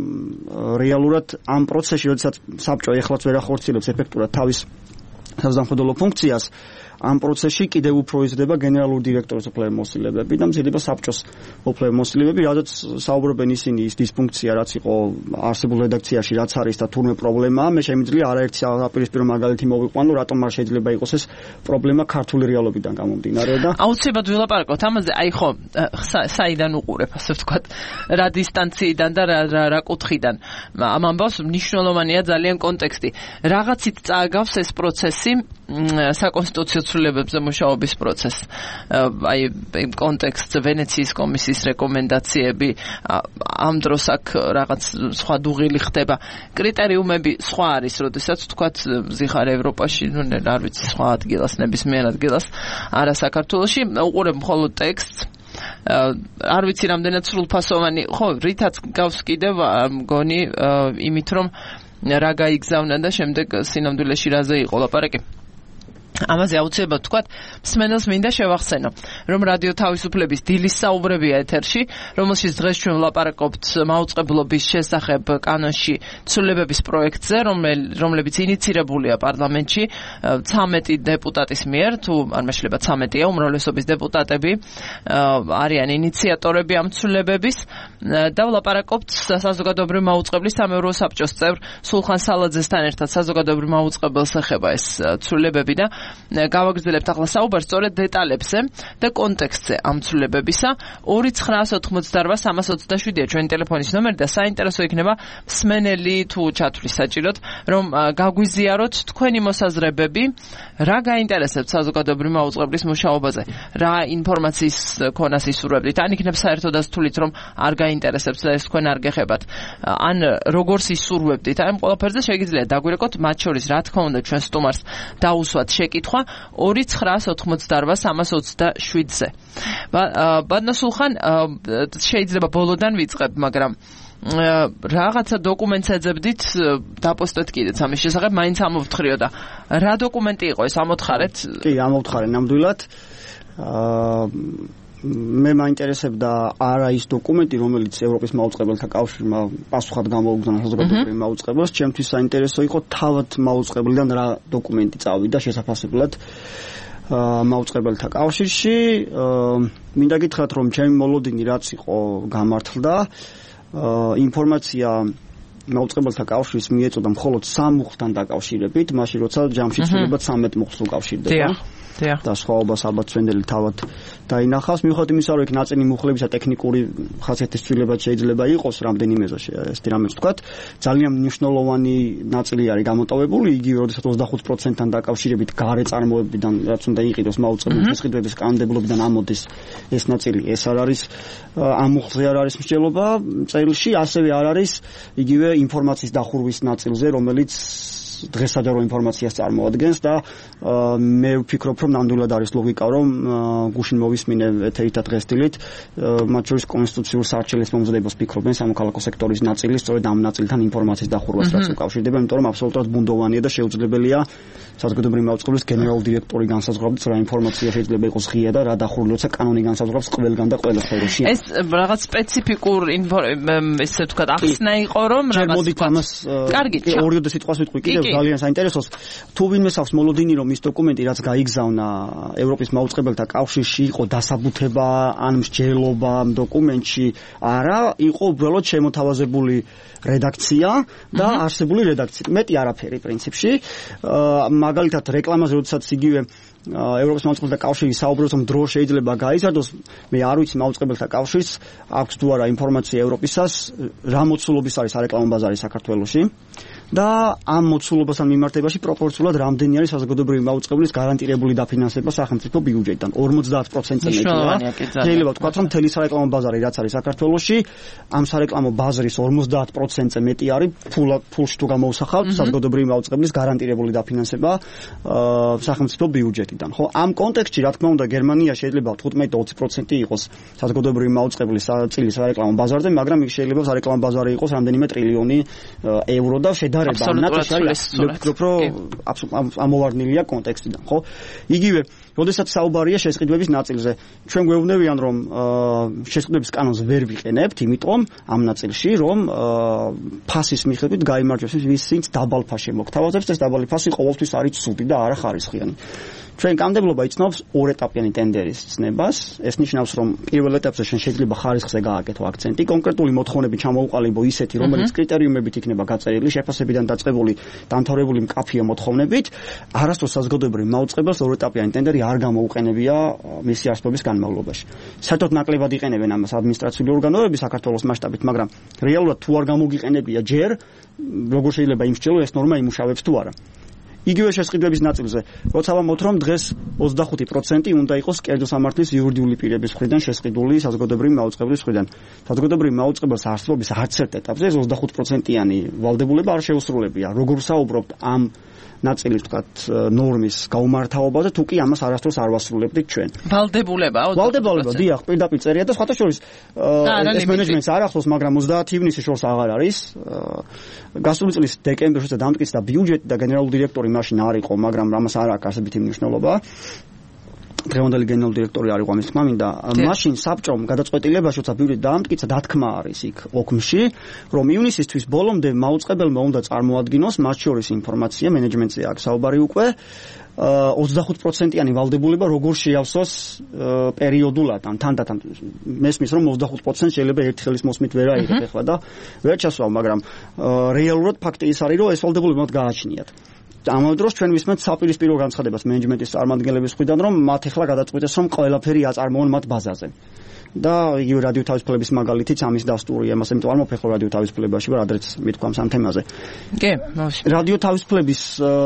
რეალურად ამ პროცესში, როდესაც საბჭო ეხლაც ვერ ახორციელებს ეფექტურად თავის საზამხედველო ფუნქციას, ამ პროცესში კიდევ უფრო იზრდება გენერალური დირექტორის უფლებამოსილებები და მცირდება საბჭოს უფლებამოსილებები, რადგან საუბრობენ ისინი ის დისფუნქცია, რაც იყო არსებულ რედაქციაში, რაც არის და თურმე პრობლემაა, მე შემიძლია არაერთი საპირისპირო მაგალითი მოვიყვანო, რატომ არ შეიძლება იყოს ეს პრობლემა ქართული რეალობიდან გამომდინარე და აუცილებლად ვილაპარაკოთ ამაზე, აი ხო, საიდან უყურებ, ასე ვთქვათ, რა დისტანციიდან და რა კუთხიდან. ამ ამბავს მნიშვნელოვანია ძალიან კონტექსტი. რაღაცით წააგავს ეს პროცესი საკონსტიტუციო ცვლილებებზე მუშაობის პროცესს. აი კონტექსტზე ვენეციის კომისიის რეკომენდაციები, ამ დროს აქ რაღაც სხვა დუღილი ხდება. კრიტერიუმები სხვა არის, როდესაც ვთქვათ ზიხარ ევროპაში, ნუ არ ვიცი, სხვა ადგილას, ნებისმიერ ადგილას, არა საქართველოში, უყურებ მხოლოდ ტექსტს. არ ვიცი რამდენად სრულფასოვანი, ხო, რითაც გავს კიდევ მგონი იმით, რომ რა გაიგზავნა და შემდეგ სინამდვილეში რაზე იყო ლაპარაკი. ამაზე აუცილებლად ვთქვათ, მსმენელს მინდა შევახსენო, რომ რადიო თავისუფლების დილის საუბრებია ეთერში, რომელშიც დღეს ჩვენ ვლაპარაკობთ მაუწყებლობის შესახებ კანონში ცვლილებების პროექტზე, რომლებიც ინიცირებულია პარლამენტში 13 დეპუტატის მიერ, თუ არ მეშლება 13-ია, უმრავლესობის დეპუტატები არიან ინიციატორები ამ ცვლილებების და ვლაპარაკობთ საზოგადოებრივი მაუწყებლის სამეურვეო საბჭოს წევრ სულხან სალაძესთან ერთად. საზოგადოებრივ მაუწყებელს ეხება ეს ცვლილებები და გავაგრძელებთ ახლა საუბარს სწორედ დეტალებზე და კონტექსტზე ამ ცვლილებებისა. 2988327-ია ჩვენი ტელეფონის ნომერი და საინტერესო იქნება მსმენელი თუ ჩათვლის საჭიროდ, რომ გაგვიზიაროთ თქვენი მოსაზრებები, რა გაინტერესებთ საზოგადოებრივი მაუწყებლის მუშაობაზე, რა ინფორმაციის ქონას ისურვებდით, ან იქნებ საერთოდ ასთვლით, რომ არ გაინტერესებთ და ეს თქვენ არ გეხებათ, ან როგორც ისურვებდით, აი ამ ყველაფერზე შეგიძლიათ დაგვირეკოთ, მათ შორის რა თქმა უნდა ჩვენ სტუმარს დაუსვათ შეკითხვა 2988327-ზე. ბატონო სულხან, შეიძლება ბოლოდან ვიწყებ, მაგრამ რაღაცა დოკუმენტს ეძებდით, დაპოსტეთ კიდეც ამის შესახებ, მაინც ამოვთხრიოდა. რა დოკუმენტი იყო ეს, ამოთხარეთ? კი, ამოვთხარე ნამდვილად. მე მაინტერესებდა არა ის დოკუმენტი, რომელიც ევროპის მაუწყებელთა კავშირმა პასუხად გამოუგზავნა საზოგადოებრივ მაუწყებელს, ჩემთვის საინტერესო იყო თავად მაუწყებლიდან რა დოკუმენტი წავიდა შესაძლებლად მაუწყებელთა კავშირში. მინდა გითხრათ, რომ ჩემი მოლოდინი რაც იყო გამართლდა, ინფორმაცია მაუწყებელთა კავშირის მიეწოდა მხოლოდ 3 მუხლთან დაკავშირებით, მაშინ როცა ჯამში ცვლილება 13 მუხლს უკავშირდება. და სხვაობას ალბათ წვენდელი თავად დაინახავს. მიუხედავად იმისა, რომ იქ ნაწილი მუხლებისა ტექნიკური ხასიათის ცვლილებაც შეიძლება იყოს, რამდენიმეზე ესეთი რამეც ვთქვათ, ძალიან მნიშვნელოვანი ნაწილი არის გამოტოვებული, იგივე როდესაც 25%-თან დაკავშირებით გარე წარმოებიდან, რაც უნდა იყიდოს მაუწყებლის შესყიდვების კანონმდებლობიდან ამოდის ეს ნაწილი. ეს არ არის ამ მუხლზე არ არის მსჯელობა წერილში, ასევე არ არის იგივე ინფორმაციის დახურვის ნაწილზე, რომელიც დღესაჯარო ინფორმაციას წარმოადგენს და მე ვფიქრობ, რომ ნამდვილად არის ლოგიკა, რომ გუშინ მოვისმინე ეთერით დღესდილით, მათ შორის კონსტიტუციურ საარჩევნებს მომზადებას ფიქრობენ სამოქალაქო სექტორის ნაწილი, სწორედ ამ ნაწილთან ინფორმაციის დახურვას რაც უკავშირდება, იმიტომ რომ აბსოლუტურად ბუნდოვანია და შეუძლებელია საზოგადოებრივი მაუწყებლის გენერალური დირექტორი განსაზღვროს რა ინფორმაცია შეიძლება იყოს ღია და რა დახურული, როცა კანონი განსაზღვრავს ყველგან და ყველა სფეროში. ეს რაღაც სპეციფიკურ ისე ვთქვათ, ახსნა იყო, რომ რაღაც მოდით ამას კარგი, ორიოდე სიტყვას ვიტყვი კიდევ ძალიან საინტერესოს. თუ ვინმე აქვს მოლოდინი, რომ ის დოკუმენტი რაც გაიგზავნა ევროპის მაუწყებელთა კავშირში იყო დასაბუთება ან მსჯელობა დოკუმენტში, არა, იყო უბრალოდ შემოთავაზებული რედაქცია და არსებული რედაქცია. მეტი არაფერი პრინციპში. მაგალითად რეკლამაზე როდესაც იგივე ევროპის მაუწყებელთა კავშირი საუბრობს, რომ დრო შეიძლება გაიზარდოს, მე არ ვიცი მაუწყებელთა კავშირს აქვს თუ არა ინფორმაცია ევროპისას, რა მოცულობის არის სარეკლამო ბაზარი საქართველოში და ამ მოცულობასთან მიმართებაში პროპორციულად რამდენი არის საზოგადოებრივი მაუწყებლის გარანტირებული დაფინანსება სახელმწიფო ბიუჯეტიდან 50%-ზე მეტია. შეიძლება ვთქვათ, რომ მთელი სარეკლამო ბაზარი რაც არის საქართველოში, ამ სარეკლამო ბაზრის 50%-ზე მეტი არის ფულში თუ გამოუსახავთ საზოგადოებრივი მაუწყებლის გარანტირებული დაფინანსება სახელმწიფო ბიუჯეტიდან. ხო, ამ კონტექსტში რა თქმა უნდა გერმანია შეიძლება 15-20% იყოს საზოგადოებრივი მაუწყებლის წილის სარეკლამო ბაზარზე, მაგრამ იქ შეიძლება სარეკლამო ბაზარი იყოს რამდენიმე ტრილიონი ევრო და შედარება ამოვარდნილია კონტექსტიდან, ხო? იგივე, როდესაც საუბარია შესყიდვების ნაწილზე, ჩვენ გვეუბნებიან, რომ შესყიდვების კანონს ვერ ვიყენებთ, იმიტომ ამ ნაწილში, რომ ფასის მიხედვით გაიმარჯვებს ვინც დაბალ ფასში მოგთავაზებს, ეს დაბალი ფასი ყოველთვის არის ცუდი და არა ხარისხიანი. ჩვენ კანონმდებლობა იცნობს ორეტაპიანი ტენდერის ცნებას. ეს ნიშნავს, რომ პირველ ეტაპზე შენ შეიძლება ხარისხზე გააკეთო აქცენტი, კონკრეტული მოთხოვნები ჩამოუყალიბო ისეთი, რომელიც კრიტერიუმებით იქნება გაწერილი, შეფასებიდან დაწყებული, დამთავრებული მკაფიო მოთხოვნებით. არასდროს საზოგადოებრივ მაუწყებელს ორეტაპიანი ტენდერი არ გამოუყენებია მისი არსებობის განმავლობაში. საერთოდ ნაკლებად იყენებენ ამას ადმინისტრაციული ორგანოები საქართველოს მასშტაბით, მაგრამ რეალურად თუ არ გამოგიყენებია ჯერ, როგორ შეიძლება იმსჯელო ეს ნორმა იმუშავებს თუ არა. იგივე შესყიდვების ნაწილზე, როცა ვამბობთ, რომ დღეს 25% უნდა იყოს კერძო სამართლის იურიდიული პირების მხრიდან შესყიდული საზოგადოებრივი მაუწყებლის მხრიდან. საზოგადოებრივი მაუწყებლის არსებობის არც ერთ ეტაპზე 25%-იანი ვალდებულება არ შეუსრულებია. როგორ საუბრობთ ამ ნაწილის ვთქვათ ნორმის გაუმართავობაზე, თუ კი ამას არასდროს არ ვასრულებდით ჩვენ. ვალდებულება, დიახ, პირდაპირ წერია და სხვათა შორის ეს მენეჯმენტს არ ახლავს, მაგრამ 30 ივნისის შორს აღარ არის. გასული წლის დეკემბერში დამტკიცდა ბიუჯეტი და გენერალური დირექტორი მაშინ არ იყო, მაგრამ ამას არ აქვს არსებითი მნიშვნელობა. დღევანდელი გენერალური დირექტორი არ იყო ამის თქმა მინდა. მაშინ საბჭომ გადაწყვეტილებაში, როცა ბიუჯეტი დაამტკიცა, დათქმა არის იქ ოქმში, რომ ივნისისთვის ბოლომდე მაუწყებელმა უნდა წარმოადგინოს მათ შორის ინფორმაცია, მენეჯმენტზე აქვს საუბარი უკვე, 25%-იანი ვალდებულება როგორ შეავსოს პერიოდულად ან თანდათან. მესმის, რომ 25% შეიძლება ერთი ხელის მოსმით ვერ აიღებ ახლა და ვერ ჩასვავ, მაგრამ რეალურად ფაქტი ის არის, რომ ეს ვალდებულება მათ გააჩნიათ. ამავე დროს ჩვენ ვისმენთ საპირისპირო განცხადებას მენეჯმენტის წარმომადგენლების მხრიდან, რომ მათ ახლა გადაწყვეტეს, რომ ყველაფერი აწარმოონ მათ ბაზაზე. და იგივე რადიო თავისუფლების მაგალითიც ამის დასტურია, ამას იმიტომ არ მოფეხო რადიო თავისუფლებაში, ვარ ადრეც მithქვამს ამ თემაზე. კი, რადიო თავისუფლების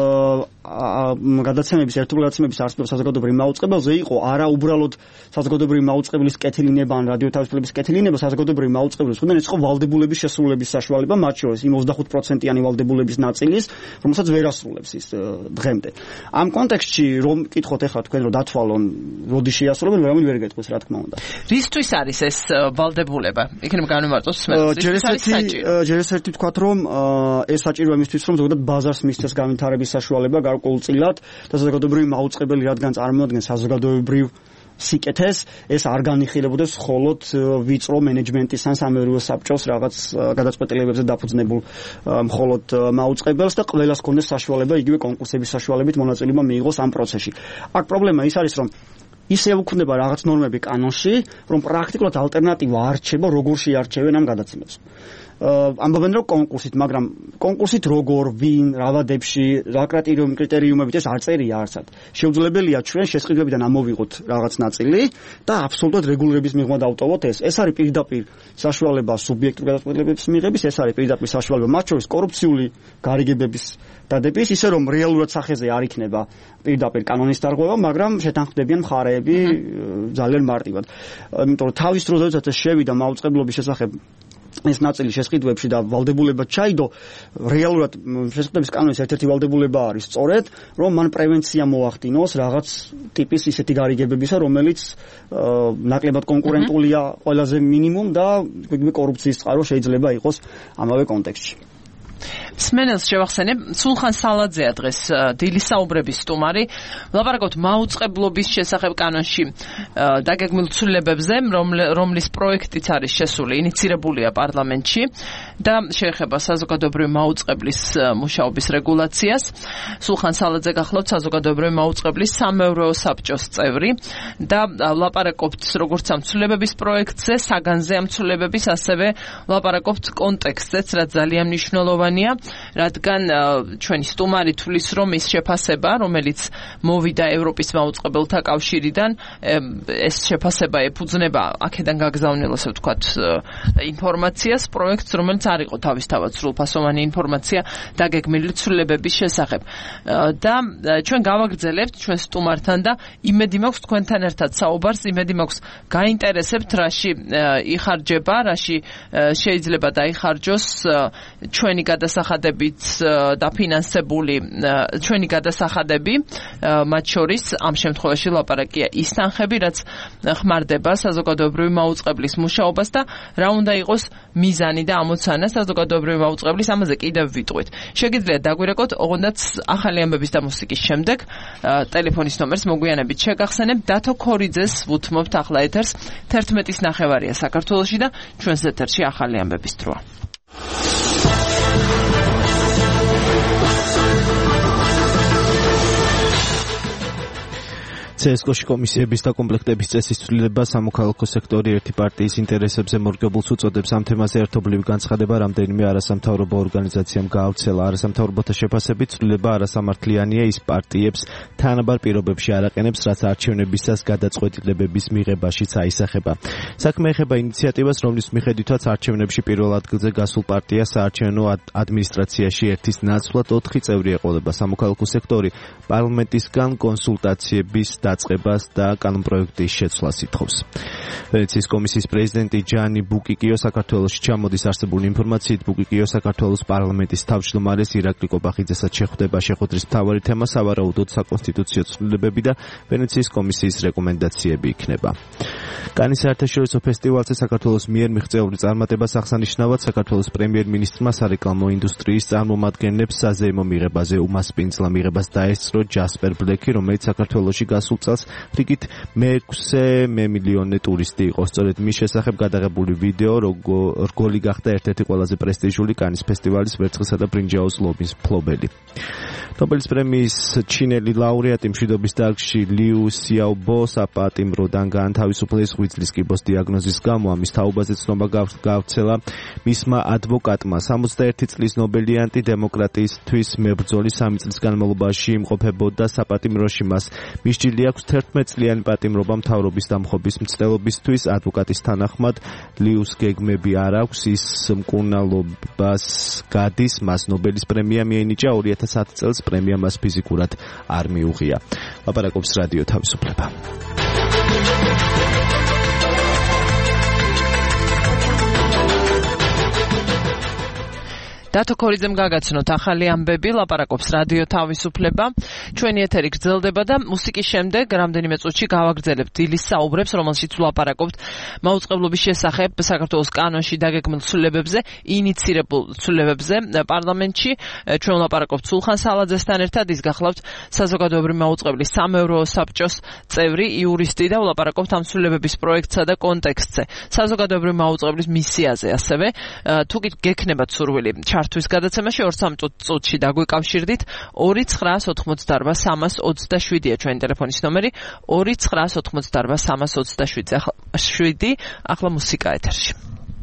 გადაცემების ერთობლივაცემების არსებობა საზოგადოებრივ მაუწყებელზე იყო არა უბრალოდ საზოგადოებრივი მაუწყებლის კეთილინება ან რადიო თავისუფლების კეთილინება, საზოგადოებრივი მაუწყებლის მხრიდან ეს იყო ვალდებულების შესრულების საშუალება, მათ შორის იმ 25%-იანი ვალდებულების ნაწილის, რომელსაც ვერ ასრულებს ის დღემდე. ამ კონტექსტში რომ კითხოთ ახლა თქვენ რომ დათვალონ, როდი შეასრულებენ, ვერავინ ვერ გეტყვის, რა თქმა უნდა. რისთვის არის ეს ვალდებულება? იქნებ განვიმარტოს ჯერ ეს ერთი ვთქვათ, რომ ეს საჭიროა იმისთვის, რომ ზოგადად ბაზარს მისცეს განვითარების საშუალება გარკვეულწილად და საზოგადოებრივი მაუწყებელი, რადგან წარმოადგენს საზოგადოებრივ სიკეთეს, ეს არ განიხილებოდეს მხოლოდ ვიწრო მენეჯმენტის ან სამეურნეო საბჭოს რაღაც გადაწყვეტილებებზე დაფუძნებულ მხოლოდ მაუწყებელს და ყველას ქონდეს საშუალება იგივე კონკურსების საშუალებით მონაწილეობა მიიღოს ამ პროცესში. აქ პრობლემა ის არის, რომ ისე უქმდება რაღაც ნორმები კანონში, რომ პრაქტიკულად ალტერნატივა არ რჩება, როგორ შეარჩევენ ამ გადაცემებს. ამბობენ რომ კონკურსით, მაგრამ კონკურსით როგორ, ვინ, რა ვადებში, რა კრიტერიუმებით ეს არ წერია არცად. შეუძლებელია ჩვენ შესყიდვებიდან ამოვიღოთ რაღაც ნაწილი და აბსოლუტურად რეგულირების მიღმა დავტოვოთ ეს. ეს არის პირდაპირ საშუალება სუბიექტურ გადაწყვეტილებების მიღების, ეს არის პირდაპირ საშუალება მათ შორის კორუფციული გარიგებების დადების, ისე რომ რეალურად სახეზე არ იქნება პირდაპირ კანონის დარღვევა, მაგრამ შეთანხმდებიან მხარეები ძალიან მარტივად. იმიტომ რომ თავის დროზე ეს შევიდა მაუწყებლობის შესახებ ეს ნაწილი შესყიდვებში და ვალდებულება ჩაიდო, რეალურად შესყიდვების კანონის ერთ-ერთი ვალდებულება არის სწორედ, რომ მან პრევენცია მოახდინოს რაღაც ტიპის ისეთი გარიგებებისა, რომელიც ნაკლებად კონკურენტულია ყველაზე მინიმუმ და კორუფციის წყარო შეიძლება იყოს ამავე კონტექსტში. სმენელს შევახსენებ, სულხან სალაძეა დღეს დილის საუბრების სტუმარი. ვლაპარაკობთ მაუწყებლობის შესახებ კანონში დაგეგმილ ცვლილებებზე, რომლის პროექტიც არის შესული, ინიცირებულია პარლამენტში და შეეხება საზოგადოებრივი მაუწყებლის მუშაობის რეგულაციას. სულხან სალაძე გახლავთ საზოგადოებრივი მაუწყებლის სამეურვეო საბჭოს წევრი და ვლაპარაკობთ როგორც ამ ცვლილებების პროექტზე, საგანზე ამ ცვლილებების, ასევე ვლაპარაკობთ კონტექსტზეც, რაც ძალიან მნიშვნელოვანია. რადგან ჩვენი სტუმარი თulis რომ ის შეფასება, რომელიც მოვიდა ევროპის მაუწყებელთა კავშირიდან, ეს შეფასება ეფუძნება აქედან გაგზავნილ, ასე ვთქვათ, ინფორმაციას, პროექტს, რომელიც არ იყო თავისთავად სრულფასოვანი ინფორმაცია დაგეგმილი ცვლილებების შესახებ. და ჩვენ გავაგრძელებთ ჩვენ სტუმართან და იმედი მაქვს თქვენთან ერთად საუბარს, იმედი მაქვს გაინტერესებთ, რაში იხარჯება, რაში შეიძლება დაიხარჯოს ჩვენი გადასახადებით დაფინანსებული ჩვენი გადასახადები, მათ შორის ამ შემთხვევაში ლაპარაკია ის თანხები, რაც ხმარდება საზოგადოებრივი მაუწყებლის მუშაობას და რა უნდა იყოს მიზანი და ამოცანა საზოგადოებრივი მაუწყებლის, ამაზე კიდევ ვიტყვით. შეგიძლიათ დაგვირეკოთ, ოღონდაც ახალი ამბების და მუსიკის შემდეგ ტელეფონის ნომერს მოგვიანებით შეგახსენებ. დათო ქორიძეს ვუთმობთ ახლა ეთერს, 11:09 საქართველოში და ჩვენს ეთერში ახალი ამბების დროა. CSKO-ში კომისიების და კომპლექტების წესის ცვლილება სამოქალაქო სექტორი ერთი პარტიის ინტერესებზე მორგებულს უწოდებს. ამ თემაზე ერთობლივი განცხადება რამდენიმე არასამთავრობო ორგანიზაციამ გაავრცელა. არასამთავრობოთა შეფასებით ცვლილება არასამართლიანია, ის პარტიებს თანაბარ პირობებში არ აყენებს, რაც არჩევნებისას გადაწყვეტილებების მიღებაშიც აისახება. საქმე ეხება ინიციატივას, რომლის მიხედვითაც არჩევნებში პირველ ადგილზე გასულ პარტიას საარჩევნო ადმინისტრაციაში ერთის ნაცვლად 4 წევრი ეყოლება. სამოქალაქო სექტორი პარლამენტისგან კონსულტაციების დაწყებას და კანონპროექტის შეცვლას ითხოვს. ვენეციის კომისიის პრეზიდენტი ჯანი ბუკიკიო საქართველოში ჩამოდის. არსებული ინფორმაციით ბუკიკიო საქართველოს პარლამენტის თავმჯდომარეს ირაკლი კობახიძესაც შეხვდება. შეხვედრის მთავარი თემა სავარაუდოდ საკონსტიტუციო ცვლილებები და ვენეციის კომისიის რეკომენდაციები იქნება. კანის საერთაშორისო ფესტივალზე საქართველოს მიერ მიღწეული წარმატებას აღსანიშნავად საქართველოს პრემიერ-მინისტრმა სარეკლამო ინდუსტრიის წარმომადგენლებს საზეიმო მიღებაზე უმასპინძლა მიღებას დაესწრო ჯასპერ ბლეკი, რომელიც საქართველოში გასულ წელს რიგით მე-6 მილიონი ტურისტი იყო. სწორედ მის შესახებ გადაღებული ვიდეო რგოლი გახდა ერთ-ერთი ყველაზე პრესტიჟული კანის ფესტივალის ვერცხლისა და ბრინჯაოს ლომის მფლობელი. ნობელის პრემიის ჩინელი ლაურეატი მშვიდობის დარგში liu xiaobo საპატიმროდან გაანთავისუფლეს ღვიძლის კიბოს დიაგნოზის გამო. ამის თაობაზე ცნობა გავრცელა მისმა ადვოკატმა. 61 წლის ნობელიანტი დემოკრატიისთვის მებრძოლი 3 წლის განმავლობაში იმყოფებოდა საპატიმროში. მას მისჯილი აქვს 11 წლიანი პატიმრობა მთავრობის დამხობის მცდელობისთვის. ადვოკატის თანახმად liu's გეგმები არ აქვს, ის მკურნალობას გადის. მას ნობელის პრემია მიენიჭა 2010 წელს. პრემია მას ფიზიკურად არ მიუღია. ლაპარაკობს რადიო თავისუფლება. დათო ქორიძემ გაგაცნოთ ახალი ამბები, ლაპარაკობს რადიო თავისუფლება. ჩვენი ეთერი გრძელდება და მუსიკის შემდეგ რამდენიმე წუთში გავაგრძელებთ დილის საუბრებს, რომელშიც ვლაპარაკობთ მაუწყებლობის შესახებ საქართველოს კანონში დაგეგმილ ცვლილებებზე, ინიცირებულ ცვლილებებზე პარლამენტში. ჩვენ ვლაპარაკობთ სულხან სალაძესთან ერთად, ის გახლავთ საზოგადოებრივი მაუწყებლის სამეურვეო საბჭოს წევრი, იურისტი და ვლაპარაკობთ ამ ცვლილებების პროექტსა და კონტექსტზე. საზოგადოებრივი მაუწყებლის მისიაზე ასევე თუ გექნებათ სურვილი ჩართვის გადაცემაში 2-3 წუთში დაგვიკავშირდით. 2988327-ია ჩვენი ტელეფონის ნომერი, 2988327. ახლა მუსიკა ეთერში.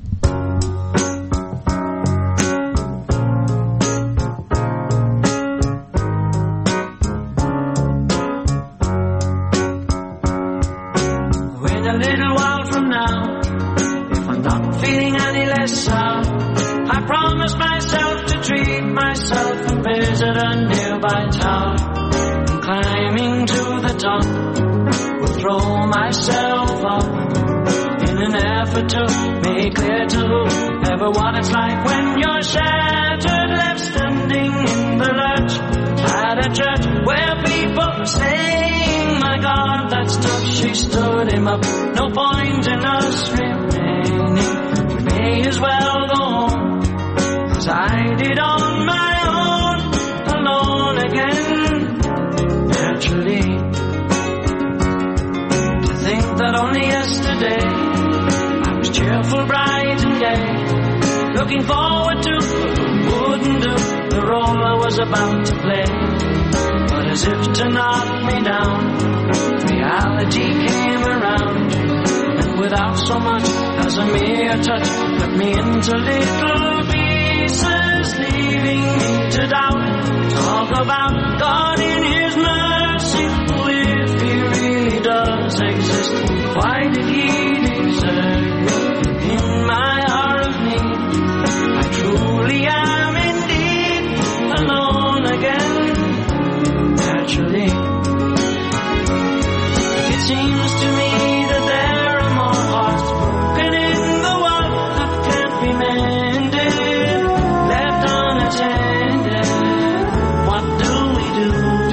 Wait a little while from now, if I'm not feeling any less sound, I promise myself to treat myself and visit a nearby tower. And climbing to the top, will throw myself up in an effort to make clear to whoever what it's like when you're shattered, left standing in the lurch at a church where people are saying, my God, that's tough. She stood him up. No point in us remaining. We may as well go home, 'cause I did on my yesterday. I was cheerful, bright and gay, looking forward to what wouldn't do the role I was about to play. But as if to knock me down, reality came around, and without so much as a mere touch, cut me into little pieces, leaving me to doubt. Talk about God in His mercy, if He really does exist, why did He desert me in my hour of need? I truly am indeed alone again, naturally. It seems to me that there are more hearts broken in the world that can't be mended, left unattended. What do we do?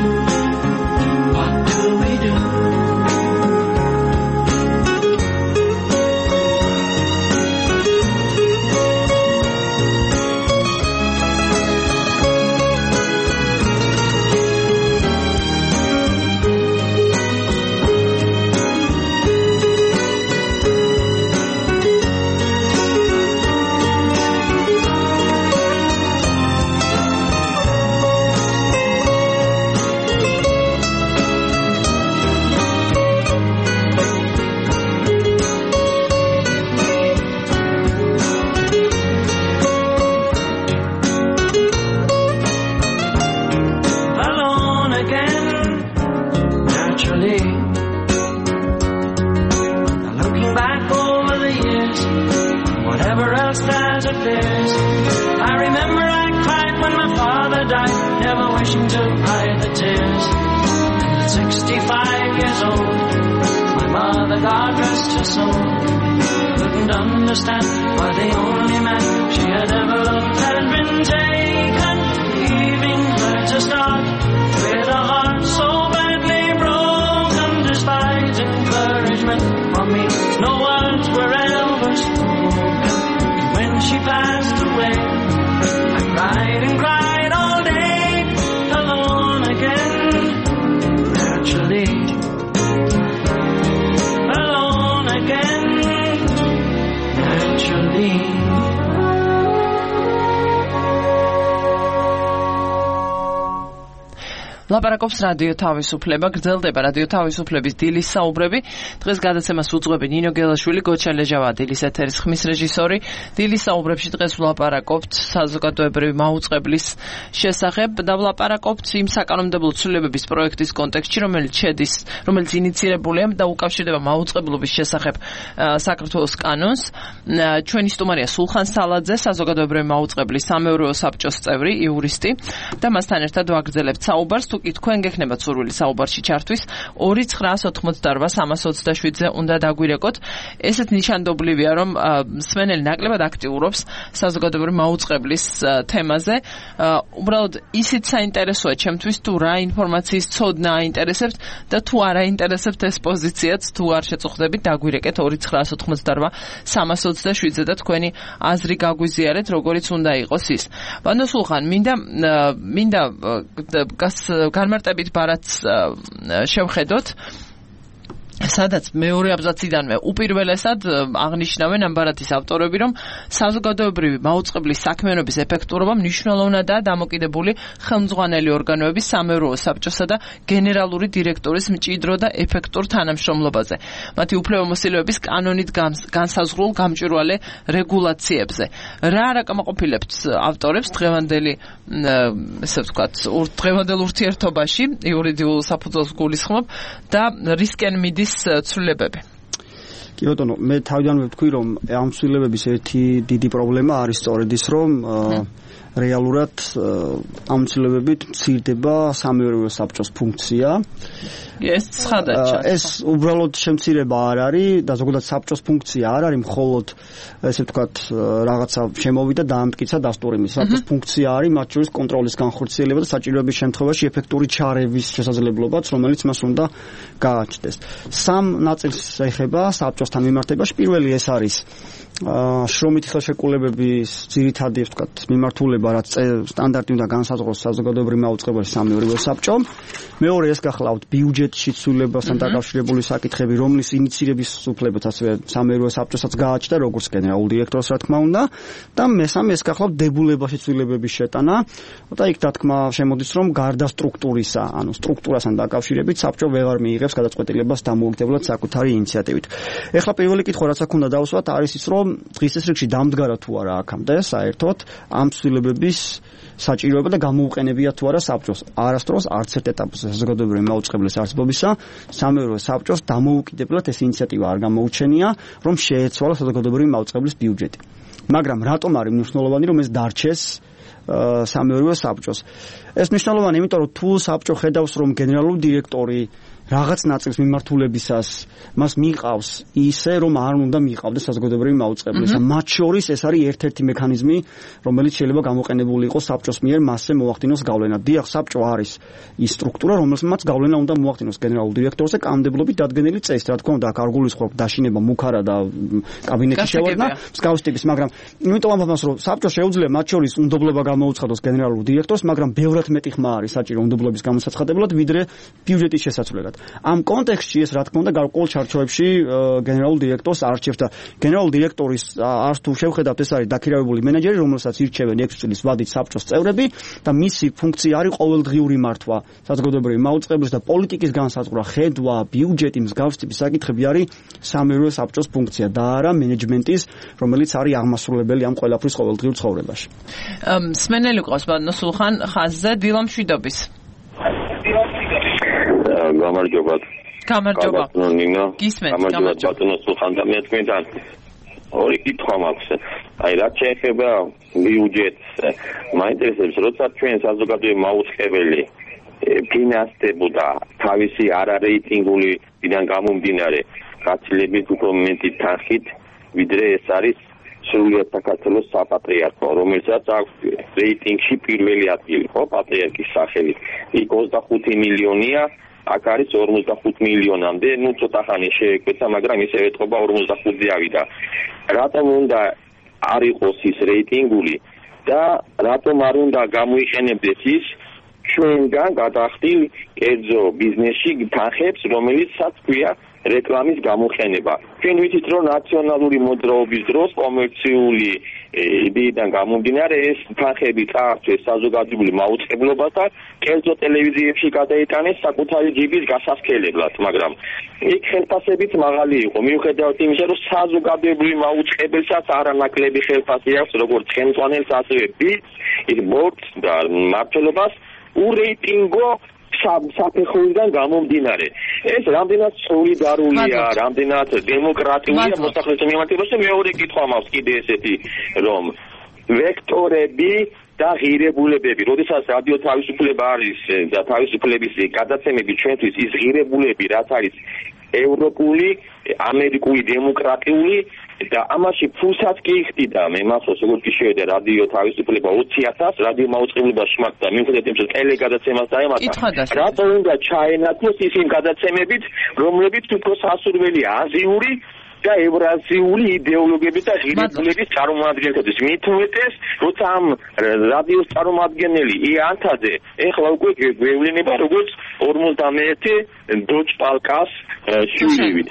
What do we do? ლაპარაკობს რადიო თავისუფლება, გრძელდება რადიო თავისუფლების დილის საუბრები. დღეს გადაცემას უძღვები ნინო გელაშვილი, გოჩა ლეჟავა, დილის ეთერის ხმის რეჟისორი. დილის საუბრებში დღეს ვლაპარაკობთ საზოგადოებრივი მაუწყებლის შესახებ და ვლაპარაკობთ იმ საკანონმდებლო ცვლილებების პროექტის კონტექსტში, რომელიც ინიცირებულია და უკავშირდება მაუწყებლობის შესახებ საქართველოს კანონს. ჩვენი სტუმარია სულხან სალაძე, საზოგადოებრივი მაუწყებლის სამეურვეო საბჭოს წევრი, იურისტი და მასთან ერთად ვაგრძელებთ საუბარს. თუ კი თქვენ გექნებათ სურვილი საუბარში ჩართვის, 2988327-ზე უნდა დაგვირეკოთ. ესეც ნიშანდობლივია, რომ მსმენელი ნაკლებად აქტიურობს საზოგადოებრივი მაუწყებლის თემაზე. უბრალოდ ისიც საინტერესოა ჩემთვის, თუ რა ინფორმაციის ცოდნა აინტერესებთ და თუ არ აინტერესებთ ეს პოზიციაც, თუ არ შეწუხდებით, დაგვირეკეთ 2988327-ზე და თქვენი აზრი გაგვიზიარეთ, როგორიც უნდა იყოს ის. ბანდო სულხან, მინდა განმარტებით ბარათს შევხედოთ, სადაც მეორე აბზაციდანვე უპირველესად აღნიშნავენ ამ ბარათის ავტორები, რომ საზოგადოებრივი მაუწყებლის საქმიანობის ეფექტურობა მნიშვნელოვნადაა დამოკიდებული ხელმძღვანელი ორგანოების სამეურვეო საბჭოსა და გენერალური დირექტორის მჭიდრო და ეფექტურ თანამშრომლობაზე, მათი უფლებამოსილების კანონით განსაზღვრულ გამჭვირვალე რეგულაციებზე. რა არ აკმაყოფილებთ ავტორებს დღევანდელ ურთიერთობაში, იურიდიულ საფუძველს გულისხმობ და რისკენ მიდის ცვლილებები? კი ბატონო, მე თავიდანვე ვთქვი, რომ ამ ცვლილებების ერთი დიდი პრობლემა არის სწორედ ის, რომ რეალურად ამ ცვლილებებით მცირდება სამეურვეო საბჭოს ფუნქცია. ეს ცხადაა. ეს უბრალოდ შემცირება არ არის და ზოგადად საბჭოს ფუნქცია არ არის მხოლოდ ესე ვთქვათ რაღაცა შემოვიდა დაამტკიცა დასტური მის. საბჭოს ფუნქცია არის მათ შორის კონტროლის განხორციელება და საჭიროების შემთხვევაში ეფექტური ჩარევის შესაძლებლობაც, რომელიც მას უნდა გააჩნდეს. სამ ნაწილს ეხება საბჭოსთან მიმართებაში. პირველი ეს არის შრომითი ხელშეკრულებების ძირითადი ვთქვათ მიმართულება რაც სტანდარტი უნდა განსაზღვროს საზოგადოებრივ მაუწყებელში სამეურვეო საბჭომ. მეორე ეს გახლავთ ბიუჯეტში ცვლილებასთან დაკავშირებული საკითხები, რომლის ინიციირების უფლებაც ასევე სამეურვეო საბჭოსაც გააჩნდა როგორც გენერალურ დირექტორს რა თქმა უნდა და მესამე ეს გახლავთ დებულებაში ცვლილებების შეტანა და იქ თქმა შემოდის რომ გარდა სტრუქტურისა, ანუ სტრუქტურასთან დაკავშირებით საბჭო ვეღარ მიიღებს გადაწყვეტილებას დამოუკიდებლად საკუთარი ინიციატივით. ეხლა პირველი კითხვა რაც აქ უნდა დავუსვათ არის ის რომ დღის წესრიგში დამდგარა თუ არა აქამდე საერთოდ ამ ცვლილებების საჭიროება და გამოუყენებია თუ არა საბჭოს. არასდროს არც ერთ ეტაპზე საზოგადოებრივი მაუწყებლის არსებობისა სამეურვეო საბჭოს დამოუკიდებლად ეს ინიციატივა არ გამოუჩენია, რომ შეეცვალა საზოგადოებრივი მაუწყებლის ბიუჯეტი. მაგრამ რატომ არის მნიშვნელოვანი რომ ეს დარჩეს სამეურვეო საბჭოს? ეს მნიშვნელოვანი, იმიტომ რომ თუ საბჭო ხედავს რომ გენერალური დირექტორი რაღაც ნაწილს მიმართულებისას მას მიყავს ისე რომ არ უნდა მიყავდეს საზოგადოებრივი მაუწყებლის. მათ შორის ეს არის ერთ-ერთი მექანიზმი, რომელიც შეიძლება გამოყენებული იყოს საბჭოს მიერ მასზე მოახდინოს გავლენა. დიახ, საბჭო არის ის სტრუქტურა, რომელსაც გავლენა უნდა მოახდინოს გენერალურ დირექტორზე კანონმდებლობით დადგენილი წესით. რა თქმა უნდა, აქ არ გულისხმობ დაშინება მუქარა და კაბინეტის შევარდნა, მსგავს ტიპის, მაგრამ იმიტომ ამბობს რომ საბჭოს შეუძლია მათ შორის უნდობლობა გამოუცხადოს გენერალურ დირექტორს, მაგრამ ბევრად მეტი ხმა არის საჭირო უნდობლობის გამოსაცხადებლად, ვიდრე ბიუჯეტის შესაცვლელად. ამ კონტექსტში ეს რა თქმა უნდა გარკვეულ ჩარჩოებში გენერალურ დირექტორს არჩევს და გენერალურ დირექტორის არც თუ შევხედავთ ეს არის დაქირავებული მენეჯერი, რომელსაც ირჩევენ 6 წლის ვადით საბჭოს წევრები და მისი ფუნქცია არის ყოველდღიური მართვა საზოგადოებრივი მაუწყებლის და პოლიტიკის განსაზღვრა, ხედვა, ბიუჯეტი, მსგავს ტიპის საკითხები არის სამეურვეო საბჭოს ფუნქცია და არა მენეჯმენტის, რომელიც არის აღმასრულებელი ამ ყველაფრის ყოველდღიურ ცხოვრებაში. სმენელი ყავს ბატონოსულხან ხაზზე დილამშვიდობის. გამარჯობა. გამარჯობა. ნინო. გისმენთ, გამარჯობა ბატონოსულხან და მე თქვენთან ორი კითხვა მაქვს. აი რა შეეხება ბიუჯეტს, მაინტერესებს როცა ჩვენ საზოგადოებრივი მაუწყებელი ფინანსდებოდა თავისი არარეიტინგულიდან გამომდინარე გაცილებით უფრო მეტი თანხით, ვიდრე ეს არის სრულიად საქართველოს საპატრიარქო, რომელსაც აქვს რეიტინგში პირველი ადგილი, ხო, პატრიარქის სახელით. იქ 25 მილიონია, აქ არის 45 მილიონამდე, ну ცოტა ხანი შეეკვეცა, მაგრამ ისე ეთყობა 45-ზე ავიდა. რატომ უნდა არ იყოს ის რეიტინგული და რატომ არ უნდა გამოიყენებდეს ის ჩვენგან გადახდილ კერძო ბიზნესში თანხებს, რომელიცაც ქვია რეკლამის გამოყენება. ჩვენ ვიცით, რომ ნაციონალური მოძრაობის დროს კომერციული იდეიდან გამომდინარე ეს თანხები წაართვეს საზოგადოებრივ მაუწყებლობასთან, კერძო ტელევიზიებში გადაიტანეს საკუთარი ჯიბის გასასქელებლად, მაგრამ იქ ხელფასებიც მაღალი იყო, მიუხედავად იმისა, რომ საზოგადოებრივ მაუწყებელსაც არანაკლები ხელფასი აქვს, როგორც ხელმძღვანელს, ასევე ის ბორდს და მმართველობას ურეიტინგო საფეხურიდან გამომდინარე. ეს რამდენად სოლიდარულია, რამდენად დემოკრატიულია მოსახლეობის მიმართებაში. მეორე კითხვა მაქვს კიდე ესეთი, რომ ვექტორები და ღირებულებები, როდესაც რადიო თავისუფლება არის და თავისუფლების გადაცემები ჩვენთვის ის ღირებულები, რაც არის ევროპული, ამერიკული, დემოკრატიული და ამაში ფულსაც კი იხდიდა მე მახსოვს როგორც კი შევიდა რადიო თავისუფლება 20,000 რადიო მაუწყებლობაში მაგდა მიუხედავად იმისა ტელეგადაცემას დაემატა რატომ უნდა ჩაენაცვლოს ის იმ გადაცემებით რომლებიც უფრო სასურველია აზიური და ევრაზიული იდეოლოგიების და ღირებულების წარმომადგენლების მით უმეტეს როცა ამ რადიოს წარმომადგენელი იანთაძე ეხლა უკვე გვევლინება როგორც 51 დოჭპალკას შვილივით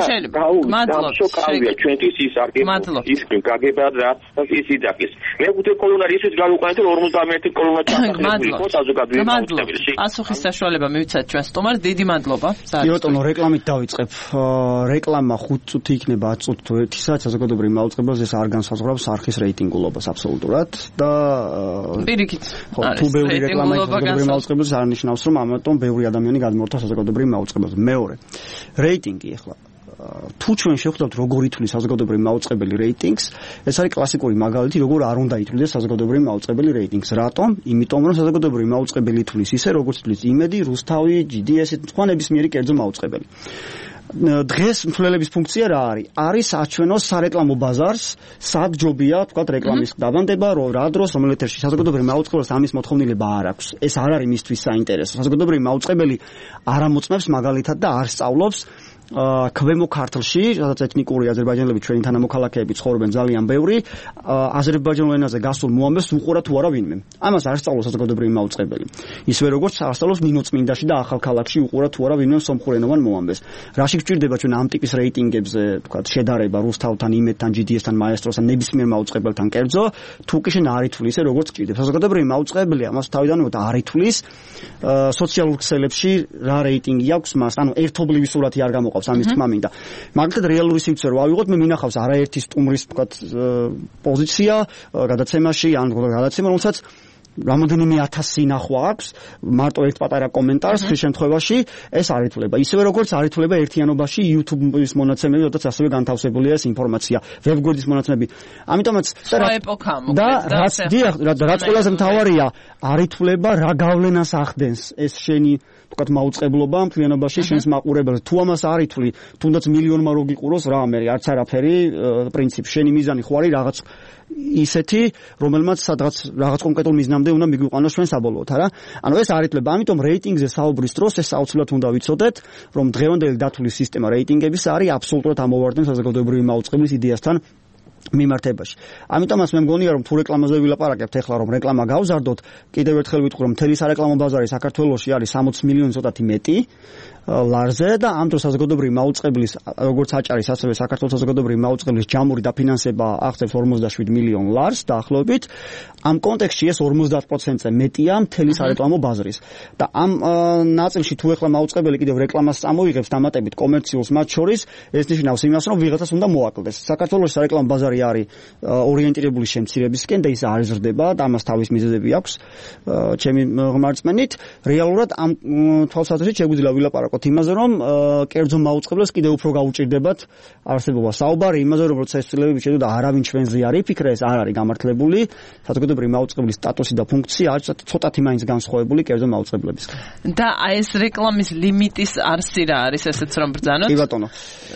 მადლობა ჩვენთვის ის არგენტინა ის გაგება რაც ის იძახის მეხუთე კოლონა ისიც გავუყენეთ 51 კოლონა ჩახერებული ხო საზოგადოებრივ მაუწყებელში პასუხის საშუალება მივცეთ ჩვენ სტომარს დიდი მადლობა ბატონო რეკლამით დავიწყებ რეკლამა 5 წუთი იქნება 10 წუთი თუ 1 საათი საზოგადოებრივ მაუწყებელს ეს არ განსაზღვრავს არხის რეიტინგულობას აბსოლუტურად და პირიქით თუ ბევრი რეკლამა საზოგადოებრივ მაუწყებელს არ ნიშნავს რომ ამიტომ ბევრი ადამიანი გადმორთა საზოგადოებრივ მაუწყებელს მეორე რეიტინგი ახლა თუ ჩვენ შევხვდებით როგორ ითვლის საზოგადოებრივ მაუწყებელი რეიტინგს ეს არის კლასიკური მაგალითი როგორ არ უნდა ითვლიდეს საზოგადოებრივ მაუწყებელი რეიტინგს რატომ იმიტომ რომ საზოგადოებრივ მაუწყებელი ითვლის ისე როგორც ითვლის იმედი რუსთავი GDS-ი სხვა ნებისმიერი კერძო მაუწყებელი დღეს მცველების ფუნქცია რა არის? არის აჩვენოს სარეკლამო ბაზარს, სად ჯობია, თქვა რეკლამის დავანდება, რა დროს, რომელ ეთერში საზოგადოებრივ მაუწყებელს ამის მოთხოვნილება არ აქვს. ეს არ არის მისთვის საინტერესო. საზოგადოებრივი მაუწყებელი არ ამოწმებს მაგალითად და არ სწავლობს ქვემო ქართლში, სადაც ეთნიკური აზერბაიჯანელები ჩვენი თანამოქალაქეები ცხოვრობენ ძალიან ბევრი, აზერბაიჯანულ ენაზე გასულ მოამბეს უყურა თუ არა ვინმე. ამას არ სწავლობს საზოგადოებრივი მაუწყებელი. ისევე როგორც არ სწავლობს ნინოწმინდაში და ახალქალაქში უყურა თუ არა ვინმე სომხურენოვან მოამბეს. რაში გჭირდება ჩვენ ამ ტიპის რეიტინგებზე, თქვათ, შედარება რუსთავთან, იმედთან, GDS-თან, მაესტროსთან, ნებისმიერ მაუწყებელთან კერძო, თუ კი შენ არ ითვლი ისე როგორც გჭირდება. საზოგადოებრივი მაუწყებელი ამას თავიდანვე არ ითვლის სოციალურ ქსელებში რა რეიტინგი აქვს მას, ანუ ერთობლივი სურათი არ გამოყავს ამის თქმა მინდა. მაგალითად რეალური სივრცე რო ავიღოთ, მე მინახავს არაერთი სტუმრის თქვათ პოზიცია გადაცემაში, ან გადაცემა, რომელსაც რამოდენიმე 1000 ნახვა აქვს, მარტო ერთ პატარა კომენტარს ხშირ შემთხვევაში ეს არ ითვლება. ისევე როგორც არ ითვლება ერთიანობაში YouTube-ის მონაცემები, როდესაც ასევე განთავსებულია ეს ინფორმაცია, ვებგვერდის მონაცემები. ამიტომაც რაც ყველაზე მთავარია, არ ითვლება რა გავლენას ახდენს ეს შენი თქვათ მაუწყებლობა მთლიანობაში შენს მაყურებელს. თუ ამას არ ითვლი, თუნდაც მილიონმა რო გიყუროს რა მე არც არაფერი, პრინციპ შენი მიზანი ხო არის რაღაც ისეთი, რომელმაც სადღაც რაღაც კონკრეტულ მიზნამდე უნდა მიგვიყვანოს ჩვენ საბოლოოდ, არა? ანუ ეს არ ითვლება. ამიტომ რეიტინგზე საუბრის დროს ეს აუცილებლად უნდა ვიცოდეთ, რომ დღევანდელი დათვლილი სისტემა რეიტინგების არის აბსოლუტურად ამოვარდნი საზოგადოებრივი მაუწყებლის იდეასთან მიმართებაში. ამიტომაც მე მგონია რომ თუ რეკლამაზე ვილაპარაკებთ ეხლა რომ რეკლამა გავზარდოთ, კიდევ ერთხელ ვიტყვი რომ მთელი სარეკლამო ბაზარი საქართველოში არის 60 მილიონი ცოტათი მეტი ლარზე და ამ დროს საზოგადოებრივი მაუწყებლის როგორც აჭარის ასევე საქართველოს საზოგადოებრივი მაუწყებლის ჯამური დაფინანსება აღწევს 47 მილიონ ლარს დაახლოებით. ამ კონტექსტში ეს 50%-ზე მეტია მთელი სარეკლამო ბაზრის. და ამ ნაწილში თუ ეხლა მაუწყებელი კიდევ რეკლამას წამოიღებს დამატებით კომერციულს მათ შორის, ეს ნიშნავს იმას რომ ვიღაცას უნდა მოაკლდეს. საქართველოს სარეკლამო ბაზარი არის ორიენტირებული შემცირებისკენ და ის არ იზრდება და ამას თავის მიზეზები აქვს ჩემი ღმერთწმენით. რეალურად ამ თვალსაზრისით შეგვიძლია ვილაპარაკოთ იმაზე რომ კერძო მაუწყებლებს კიდევ უფრო გაუჭირდებათ არსებობა. საუბარი იმაზე რომ როცა ეს ცვლილებები შედგება არავინ ჩვენზე არ იფიქრა, ეს არ არის გამართლებული. საზოგადოებრივი მაუწყებლის სტატუსი და ფუნქცია არის ცოტათი მაინც განსხვავებული კერძო მაუწყებლებისგან. და აი ეს რეკლამის ლიმიტის არსი რა არის ესეც რომ ბრძანოთ? კი ბატონო.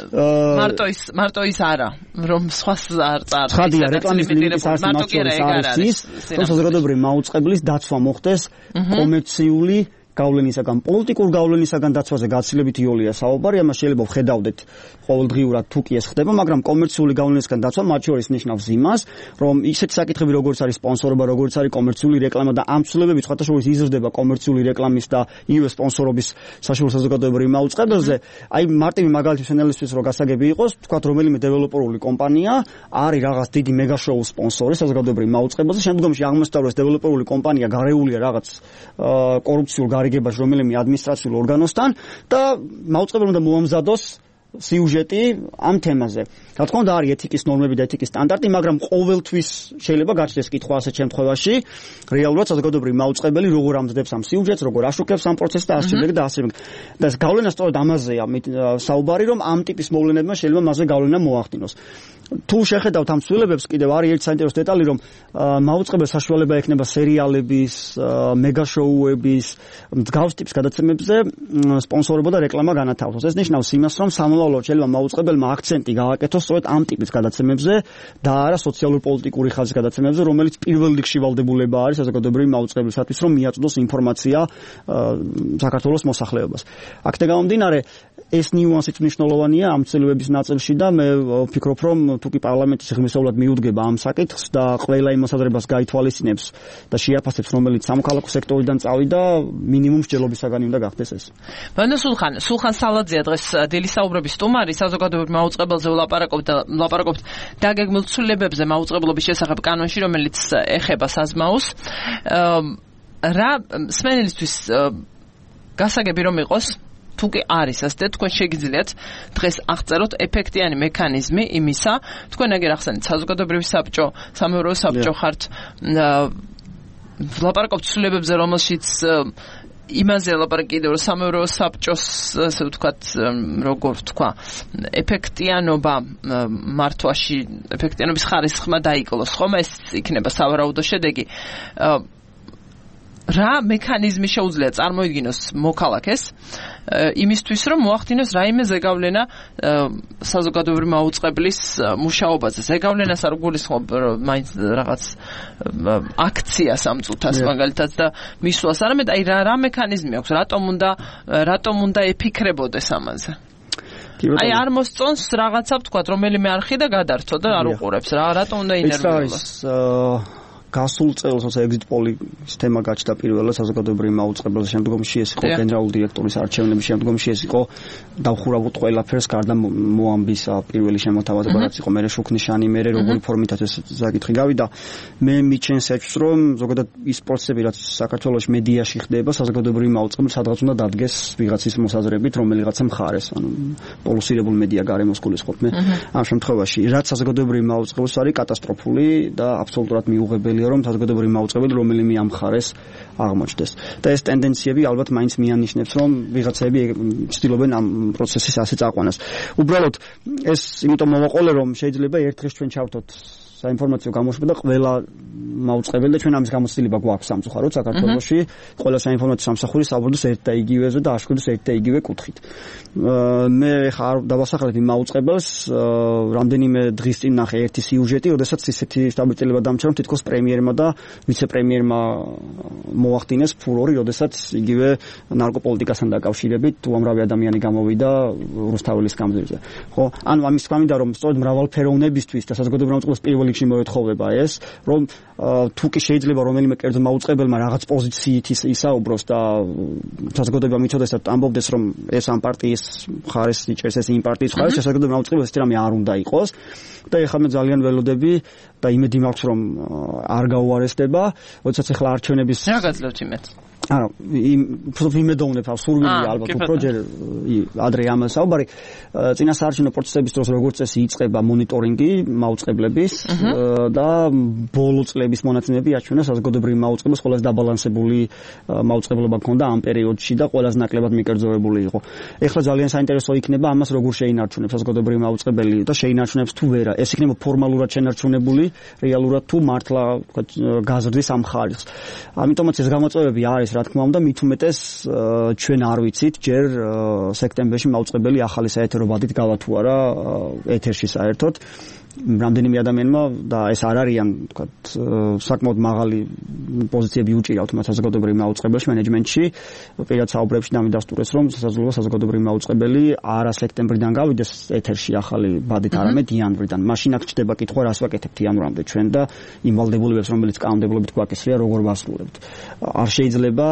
მარტო ის არა, რომ სხვას არ წარ. ხადია რეკლამის ლიმიტის არსი მათ შორის არის ის, რომ საზოგადოებრივი მაუწყებლის დაცვა მოხდეს კომერციული გავლენისაგან, პოლიტიკურ გავლენისაგან დაცვაზე გაცილებით იოლია საუბარი, ამას შეიძლება ვხედავდეთ ყოველდღიურად თუ კი ეს ხდება, მაგრამ კომერციული გავლენისგან დაცვა მათ შორის ნიშნავს იმას, რომ ისეთი საკითხები როგორც არის სპონსორობა, როგორც არის კომერციული რეკლამა და ამ ცვლილებები სხვათა შორის იზრდება კომერციული რეკლამის და იგივე სპონსორობის საშუალო საზოგადოებრივ მაუწყებელზე. აი მარტივი მაგალითის ენალიზისთვის რო გასაგები იყოს, თქვათ რომელიმე დეველოპერული კომპანია არის რაღაც დიდი მეგა შოუ სპონსორი საზოგადოებრივ მაუწყებელზე, შემდგომში აღმოსავლეთ ეს დეველოპერული კომპანია გარეულია რაღაც კორუფციულ გარიგებაში რომელიმე ადმინისტრაციულ ორგანოსთან და მაუწყებელი უნდა მოამზადოს სიუჟეტი ამ თემაზე. რა თქმა უნდა არის ეთიკის ნორმები და ეთიკის სტანდარტი, მაგრამ ყოველთვის შეიძლება გაჩნდეს კითხვა ასეთ შემთხვევაში, რეალურად საზოგადოებრივი მაუწყებელი როგორ ამზადებს ამ სიუჟეტს, როგორ აშუქებს ამ პროცესს და ასე შემდეგ და ასე შემდეგ. და ეს გავლენა სწორედ ამაზეა საუბარი, რომ ამ ტიპის მოვლენებმა შეიძლება მასზე გავლენა მოახდინოს. თუ შეხედავთ ამ ცვლილებებს, კიდევ არის ერთი საინტერესო დეტალი, რომ მაუწყებელს საშუალება ექნება სერიალების, მეგა შოუების, მსგავს ტიპის გადაცემებზე სპონსორობა და რეკლამა განათავსოს. ეს ნიშნავს იმას, რომ სამომავლოდ შეიძლება მაუწყებელმა აქცენტი გააკეთოს სწორედ ამ ტიპის გადაცემებზე და არა სოციალურ-პოლიტიკური ხაზის გადაცემებზე, რომელიც პირველ რიგში ვალდებულება არის საზოგადოებრივი მაუწყებლისათვის, რომ მიაწოდოს ინფორმაცია საქართველოს მოსახლეობას. აქედან გამომდინარე, ეს ნიუანსიც მნიშვნელოვანია ამ ცვლილებების ნაწილში და მე ვფიქრობ, რომ თუ კი პარლამენტის ღირსეულად მიუდგება ამ საკითხს და ყველა იმ მოსაზრებას გაითვალისწინებს და შეაფასებს, რომელიც სამოქალაქო სექტორიდან წავიდა, მინიმუმ მსჯელობისაგანი უნდა გახდეს ეს. ბანო სულხან სალაძეა დღეს დილის საუბრების სტუმარი, საზოგადოებრივ მაუწყებელზე ვლაპარაკობთ დაგეგმილ ცვლილებებზე მაუწყებლობის შესახებ კანონში, რომელიც ეხება საზმაოს. რა სმენელისთვის გასაგები რომ იყოს თუ კი არის ასე თქვენ შეგიძლიათ დღეს აღწეროთ ეფექტიანი მექანიზმი იმისა, თქვენ აგერ ახსენეთ საზოგადოებრივი საბჭო, სამეურვეო საბჭო ხართ, ვლაპარაკობთ ცვლილებებზე, რომელშიც იმაზე ლაპარაკი კიდევ რომ სამეურვეო საბჭოს ასე ვთქვათ, როგორ ვთქვა, ეფექტიანობა მართვაში, ეფექტიანობის ხარისხმა დაიკლოს, ხომ ეს იქნება სავარაუდო შედეგი. რა მექანიზმი შეუძლია წარმოიდგინოს მოქალაქეს იმისთვის, რომ მოახდინოს რაიმე ზეგავლენა საზოგადოებრივი მაუწყებლის მუშაობაზე. ზეგავლენას არ გულისხმობ მაინც რაღაც აქციას ამ წუთას მაგალითად და მისვლას, არამედ აი რა მექანიზმი აქვს, რატომ უნდა ეფიქრებოდეს ამაზე? აი არ მოსწონს რაღაცა ვთქვა, რომელიმე არხი და გადართო და არ უყურებს რა, რატომ უნდა ინერვიულოს? გასულ წელს როცა exit poll-ის თემა გაჩნდა პირველად საზოგადოებრივ მაუწყებელს, შემდგომში ეს იყო გენერალური დირექტორის არჩევნების, შემდგომში ეს იყო დავხურავთ ყველაფერს გარდა მოამბის პირველი შემოთავაზება, რაც იყო მერე შუქნიშანი, მერე როგორი ფორმითაც ეს საკითხი გავიდა. მე მიჩენს ეჭვს, რომ ზოგადად ის პროცესები, რაც საქართველოში მედიაში ხდება, საზოგადოებრივ მაუწყებელს სადღაც უნდა დადგეს ვიღაცის მოსაზრებით, რომელიღაცა მხარეს, ანუ პოლუსირებულ მედია გარემოს გულისხმობ მე. ამ შემთხვევაში, რაც საზოგადოებრივ მაუწყებელს არის კატასტროფული და აბსოლუტურად მიუღებელი რომ საზოგადოებრივ მაუწყებელი რომელიმე ამ მხარეს აღმოჩნდეს. და ეს ტენდენციები ალბათ მაინც მიანიშნებს, რომ ვიღაცები ცდილობენ ამ პროცესის ასე წაყვანას. უბრალოდ ეს იმიტომ მოვაყოლე, რომ შეიძლება ერთ დღეს ჩვენ ჩავთოთ საინფორმაციო გამოშვება და ყველა მაუწყებელი და ჩვენ ამის გამოცდილება გვაქვს სამწუხაროდ საქართველოში, ყველა საინფორმაციო სამსახური საუბრობს ერთ და იგივეზე და აშკარებს ერთ და იგივე კუთხით. მე ხა არ დავასახელებ იმ მაუწყებელს, რამდენიმე დღის წინ ნახე ერთი სიუჟეტი, როდესაც ისეთი შტაბ-ბიჭდება დამჩა, რომ თითქოს პრემიერმა და ვიცე-პრემიერმა მოახდინეს ფურორი, როდესაც იგივე ნარკოპოლიტიკასთან დაკავშირებით უამრავი ადამიანი გამოვიდა რუსთაველის გამზირზე. ხო, ანუ ამის თქვა მინდა, რომ სწორედ მრავალფეროვნებისთვის და საზოგადოებრივ მაუწყებელს პირველ რიგში მოეთხოვება ეს, რომ თუ კი შეიძლება რომელიმე კერძო მაუწყებელმა რაღაც პოზიციით ისაუბროს და საზოგადოება მიცოდეს და ამბობდეს, რომ ეს ამ პარტიის მხარეს იჭერს, ეს იმ პარტიის მხარეს, საზოგადოება მაუწყებელს ეს რამე არ უნდა იყოს და ეხლა მე ძალიან ველოდები და იმედი მაქვს, რომ არ გაუარესდება, როდესაც ეხლა არჩევნების რა გაძლევთ იმედს? არა, უბრალოდ იმედოვნებ, სურვილია ალბათ უბრალოდ ადრე ამას საუბარი. წინასაარჩევნო პროცესების დროს როგორც წესი იწყება მონიტორინგი მაუწყებლების და ბოლო წლების მონაცემები აჩვენა საზოგადოებრივ მაუწყებელს ყველაზე დაბალანსებული მაუწყებლობა ჰქონდა ამ პერიოდში და ყველაზე ნაკლებად მიკერძოებული იყო. ეხლა ძალიან საინტერესო იქნება ამას როგორ შეინარჩუნებს საზოგადოებრივ მაუწყებელი და შეინარჩუნებს თუ ვერა. ეს იქნება ფორმალურად შენარჩუნებული, რეალურად თუ მართლა გაზრდის ამ ხარისხს. ამიტომაც ეს გამოწვევები არის რა თქმა უნდა, მით უმეტეს ჩვენ არ ვიცით ჯერ სექტემბერში მაუწყებელი ახალი საეთერო ბადით გავა თუ არა ეთერში საერთოდ. რამდენიმე ადამიანმა და ეს არ არიან თქვათ საკმაოდ მაღალი პოზიციები უჭირავთ მათ საზოგადოებრივ მაუწყებელში, მენეჯმენტში, პირად საუბრებში დამიდასტურეს, რომ შესაძლოა საზოგადოებრივ მაუწყებელი არა სექტემბრიდან გავიდეს ეთერში ახალი ბადით, არამედ იანვრიდან. მაშინ აქ ჩდება კითხვა, რას ვაკეთებთ იანვრამდე ჩვენ და იმ ვალდებულებებს, რომელიც კანონმდებლობით გვაკისრია, როგორ ვასრულებთ. არ შეიძლება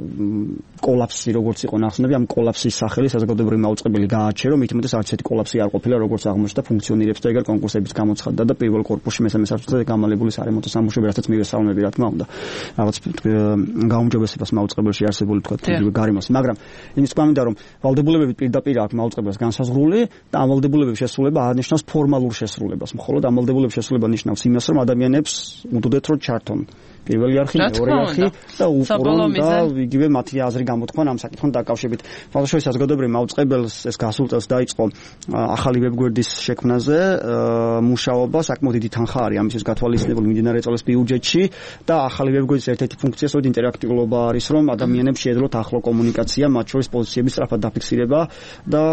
კოლაფსი როგორც იყო ნახსნები, ამ კოლაფსის სახელი საზოგადოებრივ მაუწყებელი გააჩერო, მით უმეტეს არც ერთი კოლაფსი არ ყოფილა, როგორც აღმოჩნდა, ფუნქციონირებს და ეგარ კონკურსების გამოცხადდა და პირველ კორპუსში მესამე საფუძვლად გამალებული სარემონტო სამუშაოები, რასაც მივესალმები, რა თქმა უნდა. რაღაც გაუმჯობესებას მაუწყებელში არსებული თქვათ გარემოს, მაგრამ იმის თქვა მინდა, რომ ვალდებულებები პირდაპირ აქვს მაუწყებელს განსაზღვრული და ამ ვალდებულებების შესრულება არნიშნავს ფორმალურ შესრულებას. მხოლოდ ამ ვალდებულებების შესრულება ნიშნავს იმას, რომ ადამიანებს უდოდეთ რომ ჩართონ პირველი არხი, მეორე არხი და უყურონ და იგივე მათი აზრი გამოთქვან ამ საკითხთან დაკავშირებით. თვალსაჩინო საზოგადოებრივ მაუწყებელს ეს გასულ წელს დაიწყო ახალი ვებგვერდის შექმნაზე მუშაობა, საკმაოდ დიდი თანხა არის ამისთვის გათვალისწინებული მიმდინარე წელს ბიუჯეტში და ახალი ვებგვერდის ერთ-ერთი ფუნქცია სწორედ ინტერაქტიულობა არის, რომ ადამიანებს შეეძლოთ ახლო კომუნიკაცია, მათ შორის პოზიციების სწრაფად დაფიქსირება და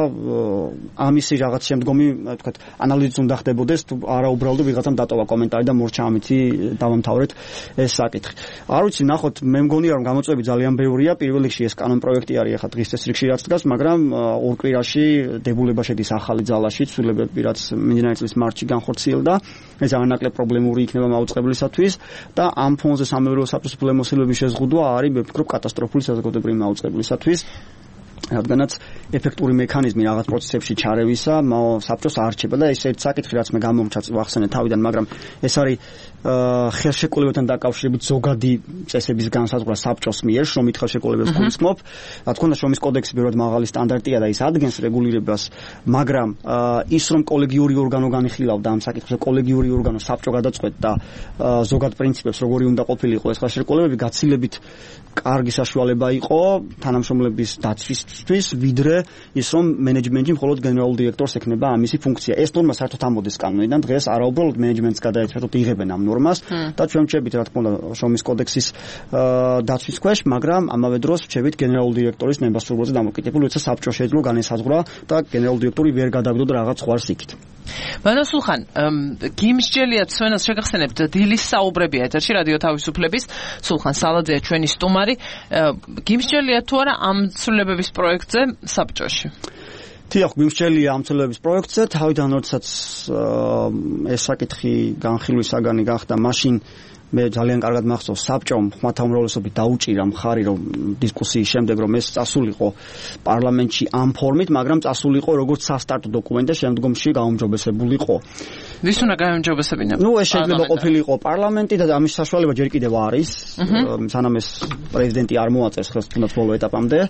ამისი რაღაც შემდგომი, თქვათ, ანალიზიც უნდა ხდებოდეს, თუ არა უბრალოდ ვიღაცამ დატოვა კომენტარი და მორჩა ამითი დავამთავრეთ ეს საკითხი. არ ვიცი, ნახოთ, მე მგონია რომ გამოწვევები ძალიან ბევრია. პირველ რიგში ეს კანონ პროექტი არის ახლა დღის წესრიგში რაც დგას, მაგრამ ორ კვირაში დებულება შედის ახალი ძალაში, ცვლილებები რაც მიმდინარე წლის მარტში განხორციელდა. ეს არანაკლებ პრობლემური იქნება მაუწყებლისათვის და ამ ფონზე სამეურვეო საბჭოს ფულმოსილების შეზღუდვა არის, მე ვფიქრობ, კატასტროფული საზოგადოებრივ მაუწყებლისათვის. რადგანაც ეფექტური მექანიზმი რაღაც პროცესებში ჩარევისა საბჭოს არ რჩება და ეს ერთ საკითხი რაც მე გამომჩა ვახსენე თავიდან, მაგრამ ეს არის ხელშეკრულებასთან დაკავშირებით ზოგადი წესების განსაზღვრა საბჭოს მიერ, შრომით ხელშეკრულებებს გულისხმობ. რა თქმა უნდა, შრომის კოდექსი ბევრად მაღალი სტანდარტია და ის ადგენს რეგულირებას, მაგრამ ის რომ კოლეგიური ორგანო განიხილავდა ამ საკითხზე, კოლეგიური ორგანო საბჭო გადაწყვეტდა ზოგად პრინციპებს, როგორი უნდა ყოფილიყო ეს ხელშეკრულებები, გაცილებით კარგი საშუალება იყო თანამშრომლების დაცვისთვის, ვიდრე ის რომ მენეჯმენტში მხოლოდ გენერალურ დირექტორს ექნება ამისი ფუნქცია. ეს ნორმა საერთოდ ამოდის კანონიდან, დღეს არაუბრალოდ მენეჯმენტს გადაეცემთ იღებენ ამ ნორმას და ჩვენ ვჭებით რა თქმა უნდა შრომის კოდექსის დაცვის ქვეშ, მაგრამ ამავე დროს ვჭებით გენერალურ დირექტორის ნებასრულობაზე დამოკიდებული, როცა საბჭო შეეძლო განესაზღვრა და გენერალური დირექტორი ვერ გადაგდოდა რაღაც ხვარს იქით. მანასულხან, გიმსჯელიათ სვენას შეგახსენებთ დილის საუბრებია ეთერში რადიო თავისუფლების, სულხან სალაძეა ჩვენი სტუმარი. გიმსჯელიათ თუ არა ამ ცვლილებების პროექტზე საბჭოში? თიახ გვიმსჯელია ამ ცვლილებების პროექტზე, თავიდან როდესაც ეს საკითხი განხილვის საგანი გახდა, მაშინ მე ძალიან კარგად მახსოვს საბჭომ ხმათა უმრავლესობით დაუჭირა მხარი რომ დისკუსიის შემდეგ რომ ეს წასულიყო პარლამენტში ამ ფორმით, მაგრამ წასულიყო როგორც სასტარტო დოკუმენტი და შემდგომში გაუმჯობესებულიყო. ვის უნდა გაუმჯობესებინა? ეს შეიძლება ყოფილიყო პარლამენტი და ამის საშუალება ჯერ კიდევ არის, სანამ ეს პრეზიდენტი არ მოაწერს ხელს თუნდაც ბოლო ეტაპამდე.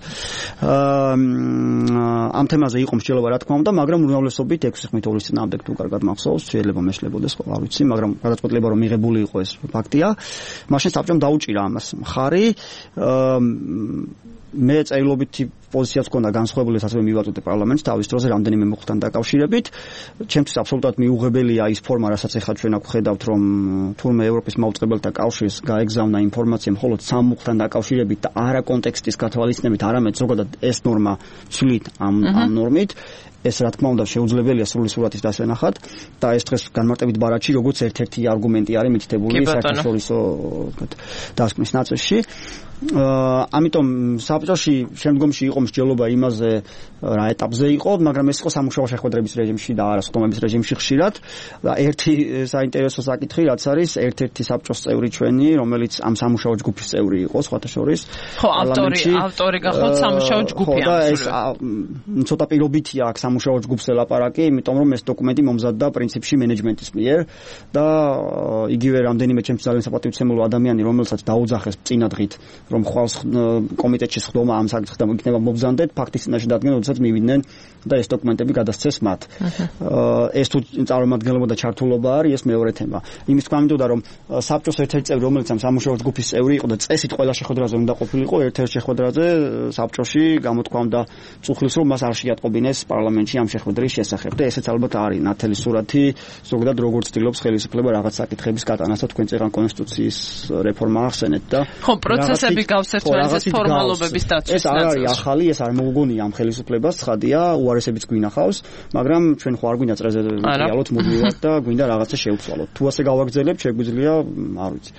ამ თემაზე იყო მსჯელობა რა თქმა უნდა, მაგრამ უმრავლესობით 6 ხმით 2-ის წინააღმდეგ თუ კარგად მახსოვს, შეიძლება მეშლებოდეს, ხო, არ ვიცი, მაგრამ გადაწყვეტილება რომ მიღებული იყო ეს ფაქტია. მაშინ საბჭომ დაუჭირა ამას მხარი. მე წერილობითი პოზიციაც ჰქონდა განსხვავებული, ასევე მივაწოდე პარლამენტს თავის დროზე რამდენიმე მოხდან დაკავშირებით. ჩემთვის აბსოლუტურად მიუღებელია ის ფორმა, რასაც ახლა ჩვენ აქ ხედავთ, რომ თურმე ევროპის მაუწყებელთა კავშირს გაეგზავნა ინფორმაცია მხოლოდ სამ მოხდან დაკავშირებით და არა კონტექსტის გათვალისწინებით, არამედ ზოგადად ეს ნორმა ცვლით ამ ნორმით. ეს რა თქმა უნდა შეუძლებელია სრული სურათის დასვენახად და ეს დღეს განმარტებით ბარათში როგორც ერთ-ერთი არგუმენტი არის მითითებული საერთაშორისო დასკვნის ნაწილში. ამიტომ საბჭოში შემდგომში იყო მსჯელობა იმაზე რა ეტაპზე იყო, მაგრამ ეს იყო სამუშაო შეხვედრების რეჟიმში და არა სხდომების რეჟიმში ხშირად. და ერთი საინტერესო საკითხი რაც არის, ერთ-ერთი საბჭოს წევრი ჩვენი, რომელიც ამ სამუშაო ჯგუფის წევრი იყო, სხვათა შორის. ხო, ავტორი გახდათ სამუშაო ჯგუფი ამ ეს ცოტა პირობითია აქ სამუშაო ჯგუფს ელაპარაკი, იმიტომ რომ ეს დოკუმენტი მომზადდა პრინციპში მენეჯმენტის მიერ და იგივე რამდენიმე ჩემს ძალიან საპატივცემულო ადამიანი, რომელსაც დაუძახეს წინა დღით რომ ხვალ კომიტეტში სხდომა ამ საკითხთან იქნება მობზანდეთ, ფაქტის წინაშე დადგენ, როდესაც მივიდნენ და ეს დოკუმენტები გადასცეს მათ. ეს თუ წარმომადგენლობა და ჩართულობა არის, ეს მეორე თემა. იმის თქმა მინდოდა, რომ საბჭოს ერთ-ერთი წევრი, რომელიც ამ სამუშაო ჯგუფის წევრი იყო და წესით ყველა შეხვედრაზე უნდა ყოფილიყო, ერთ-ერთ შეხვედრაზე საბჭოში გამოთქვამდა წუხლის, რომ მას არ შეატყობინეს პარლამენტში ამ შეხვედრის შესახებ. და ესეც ალბათ არის ნათელი სურათი, ზოგადად როგორც ცდილობს ხელისუფლება რაღაც საკითხების გატანას და თქვენ წერან კონსტიტუციის რეფორმა ახსენეთ და ხო, პროცესები გავსერთვენ ეს ფორმალობების დაცვის. ეს არ არის ახალი, ეს არ მოუგონია ამ ხელისუფლებას, ცხადია, უარესებიც გვინახავს, მაგრამ ჩვენ ხო არ გვინდა წრეზე რეალოთ მოდივართ და გვინდა რაღაცა შევცვალოთ. თუ ასე გავაგრძელებთ, შეგვიძლია, არ ვიცი,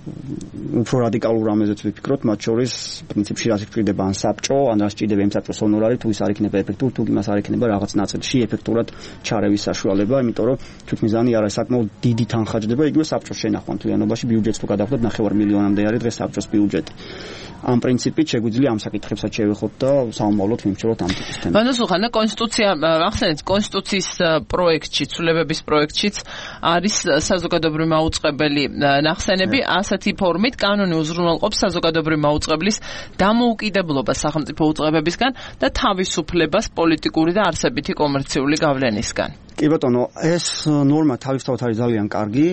უფრო რადიკალურ რამეზეც ვიფიქროთ, მათ შორის პრინციპში რაც ჭირდება ან საბჭო, ან რაც ჭირდება იმ საბჭოს ჰონორარი, თუ ის არ იქნება ეფექტური, თუ იმას არ იქნება რაღაც ნაწილში ეფექტურად ჩარევის საშუალება, იმიტომ რომ თვითმიზანი არის საკმაოდ დიდი თანხა ჭდება, იგივე საბჭოს შენახვა მთლიანობაში ბიუჯეტს თუ გადავხდეთ 9 მილიონამდე არის დღეს საბჭოს ბიუჯეტი. ამ პრინციპით შეგვიძლია ამ საკითხებსაც შევეხოთ და საომავლოდ ვიმსჯელოთ ამ ტიპის თემებს. ბანოსულხან და კონსტიტუცია, ახსენეთ, კონსტიტუციის პროექტში, ცვლილებების პროექტშიც არის საზოგადოებრივი მაუწყებელი ნახსენები, ასეთი ფორმით კანონი უზრუნველყოფს საზოგადოებრივი მაუწყებლის დამოუკიდებლობას სახელმწიფო უწყებებისგან და თავისუფლებას პოლიტიკური და არსებითი კომერციული გავლენისგან. კი ბატონო, ეს ნორმა თავისთავად არის ძალიან კარგი.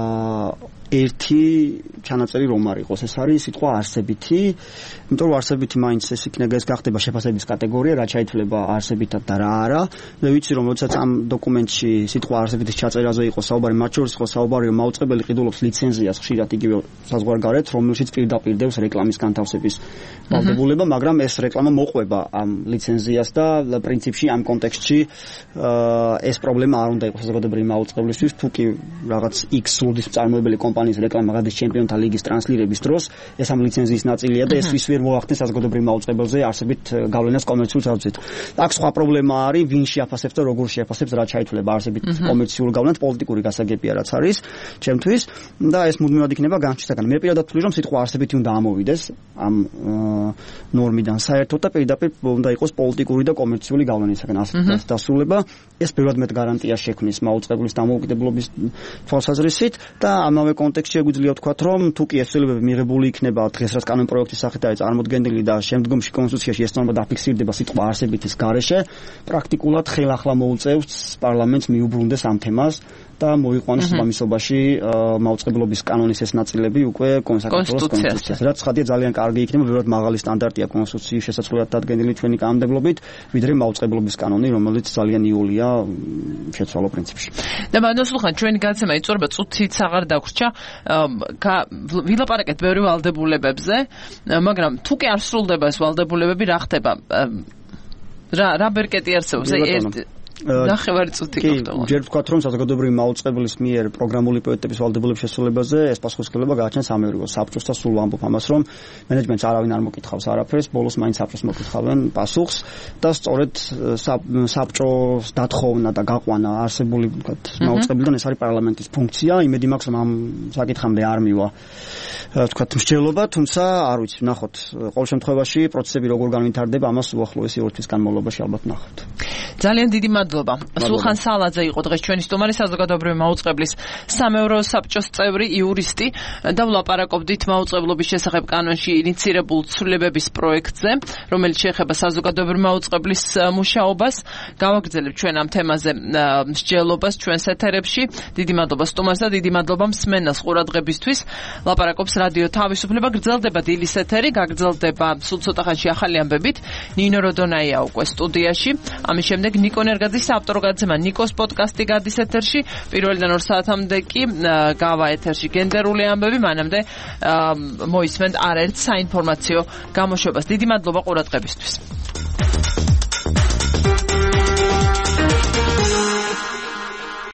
ერთი ჩანაწერი რომ არ იყოს, ეს არის სიტყვა არსებითი, იმიტომ რომ არსებითი მაინც ეს იქნება, ეს გახდება შეფასების კატეგორია, რა ჩაითვლება არსებითად და რა არა. მე ვიცი რომ როდესაც ამ დოკუმენტში სიტყვა არსებითის ჩაწერაზე იყო საუბარი, მათ შორის იყო საუბარი, რომ მაუწყებელი ყიდულობს ლიცენზიას ხშირად იგივე საზღვარგარეთ, რომელშიც პირდაპირ დევს რეკლამის განთავსების ვალდებულება, მაგრამ ეს რეკლამა მოყვება ამ ლიცენზიას და პრინციპში ამ კონტექსტში ეს პრობლემა არ უნდა იყოს საზოგადოებრივი მაუწყებლისთვის, თუ კი რაღაც X სრულის წარმოებელი კომპანიის რეკლამა გადის ჩემპიონთა ლიგის ტრანსლირების დროს, ეს ამ ლიცენზიის ნაწილია და ეს ვის ვერ მოახდენს საზოგადოებრივ მაუწყებელზე არსებით გავლენას კომერციულ საზრდით. აქ სხვა პრობლემა არის, ვინ შეაფასებს და როგორ შეაფასებს, რა ჩაითვლება არსებით კომერციულ გავლენას, პოლიტიკური გასაგებია რაც არის ჩემთვის და ეს მუდმივად იქნება განჩისაგან. მე პირადად ვთვლი, რომ სიტყვა არსებითი უნდა ამოვიდეს ამ ნორმიდან საერთოდ და პირდაპირ უნდა იყოს პოლიტიკური და კომერციული გავლენისაგან ასეთ დასრულება. ეს ბევრად მეტ გარანტიას შექმნის მაუწყებლის დამოუკიდებლობის თვალსაზრისით და ამავე კონტექსტში შეგვიძლია ვთქვათ, რომ თუ კი ეს ცვლილებები მიღებული იქნება დღეს რაც კანონ პროექტის სახით არის წარმოდგენილი და შემდგომში კონსტიტუციაში ეს ნორმა დაფიქსირდება სიტყვა არსებითის გარეშე, პრაქტიკულად ხელახლა მოუწევს პარლამენტს მიუბრუნდეს ამ თემას და მოიყვანოს სამისობაში მაუწყებლობის კანონის ეს ნაწილები უკვე კონსტიტუციას. რაც ხადია ძალიან კარგი იქნება, ბევრად მაღალი სტანდარტია კონსტიტუციის შესაძლებლად დადგენილი ჩვენი კანონმდებლობით, ვიდრე მაუწყებლობის კანონი, რომელიც ძალიან იოლია შეცვალო პრინციპში. და ბანოსულხან ჩვენი გადაცემა იწურება წუთით აღარ დაგვრჩა, ვილაპარაკეთ ბევრი ვალდებულებებზე, მაგრამ თუ კი არ სრულდება ეს ვალდებულებები, რა ხდება? რა ბერკეტი არსებობს? ნახევარი წუთი გქონდა. ჯერ ვთქვათ, რომ საზოგადოებრივი მაუწყებლის მიერ პროგრამული პროექტების ვალდებულების შესრულებაზე ეს პასუხისმგებლობა გააჩნია სამეურვეო საბჭოს და სულ ვამბობ ამას, რომ მენეჯმენტს არავინ არ მოკითხავს არაფერს, ბოლოს მაინც საბჭოს მოკითხავენ პასუხს და სწორედ საბჭოს დათხოვნა და გაყვანა არსებული ვთქვათ მაუწყებლიდან ეს არის პარლამენტის ფუნქცია. იმედი მაქვს, რომ ამ საკითხამდე არ მივა ვთქვათ მსჯელობა, თუმცა არ ვიცი, ნახოთ, ყოველ შემთხვევაში პროცესები როგორ განვითარდება, ამას უახლოესი 2 თვის განმავლობაში ალბათ ნახავთ. ძალიან დიდი მადლობა. სულხან სალაძე იყო დღეს ჩვენი სტუმარი, საზოგადოებრივი მაუწყებლის სამეურვეო საბჭოს წევრი, იურისტი და ვლაპარაკობდით მაუწყებლობის შესახებ კანონში ინიცირებულ ცვლილებების პროექტზე, რომელიც შეეხება საზოგადოებრივი მაუწყებლის მუშაობას. გავაგრძელებთ ჩვენ ამ თემაზე მსჯელობას ჩვენს ეთერებში. დიდი მადლობა სტუმარს და დიდი მადლობა მსმენელს ყურადღებისთვის. ლაპარაკობს რადიო თავისუფლება, გრძელდება დილის ეთერი, გაგრძელდება სულ ცოტა ხანში ახალი ამბებით. ნინო როდონაია უკვე სტუდიაში. ამის შემდეგ ნიკო ნერგაძის საავტორო გადაცემა ნიკოს პოდკასტი გადის ეთერში. პირველიდან 2 საათამდე კი გავა ეთერში გენდერული ამბები, მანამდე მოისმენთ არაერთ საინფორმაციო გამოშვებას. დიდი მადლობა ყურადღებისთვის.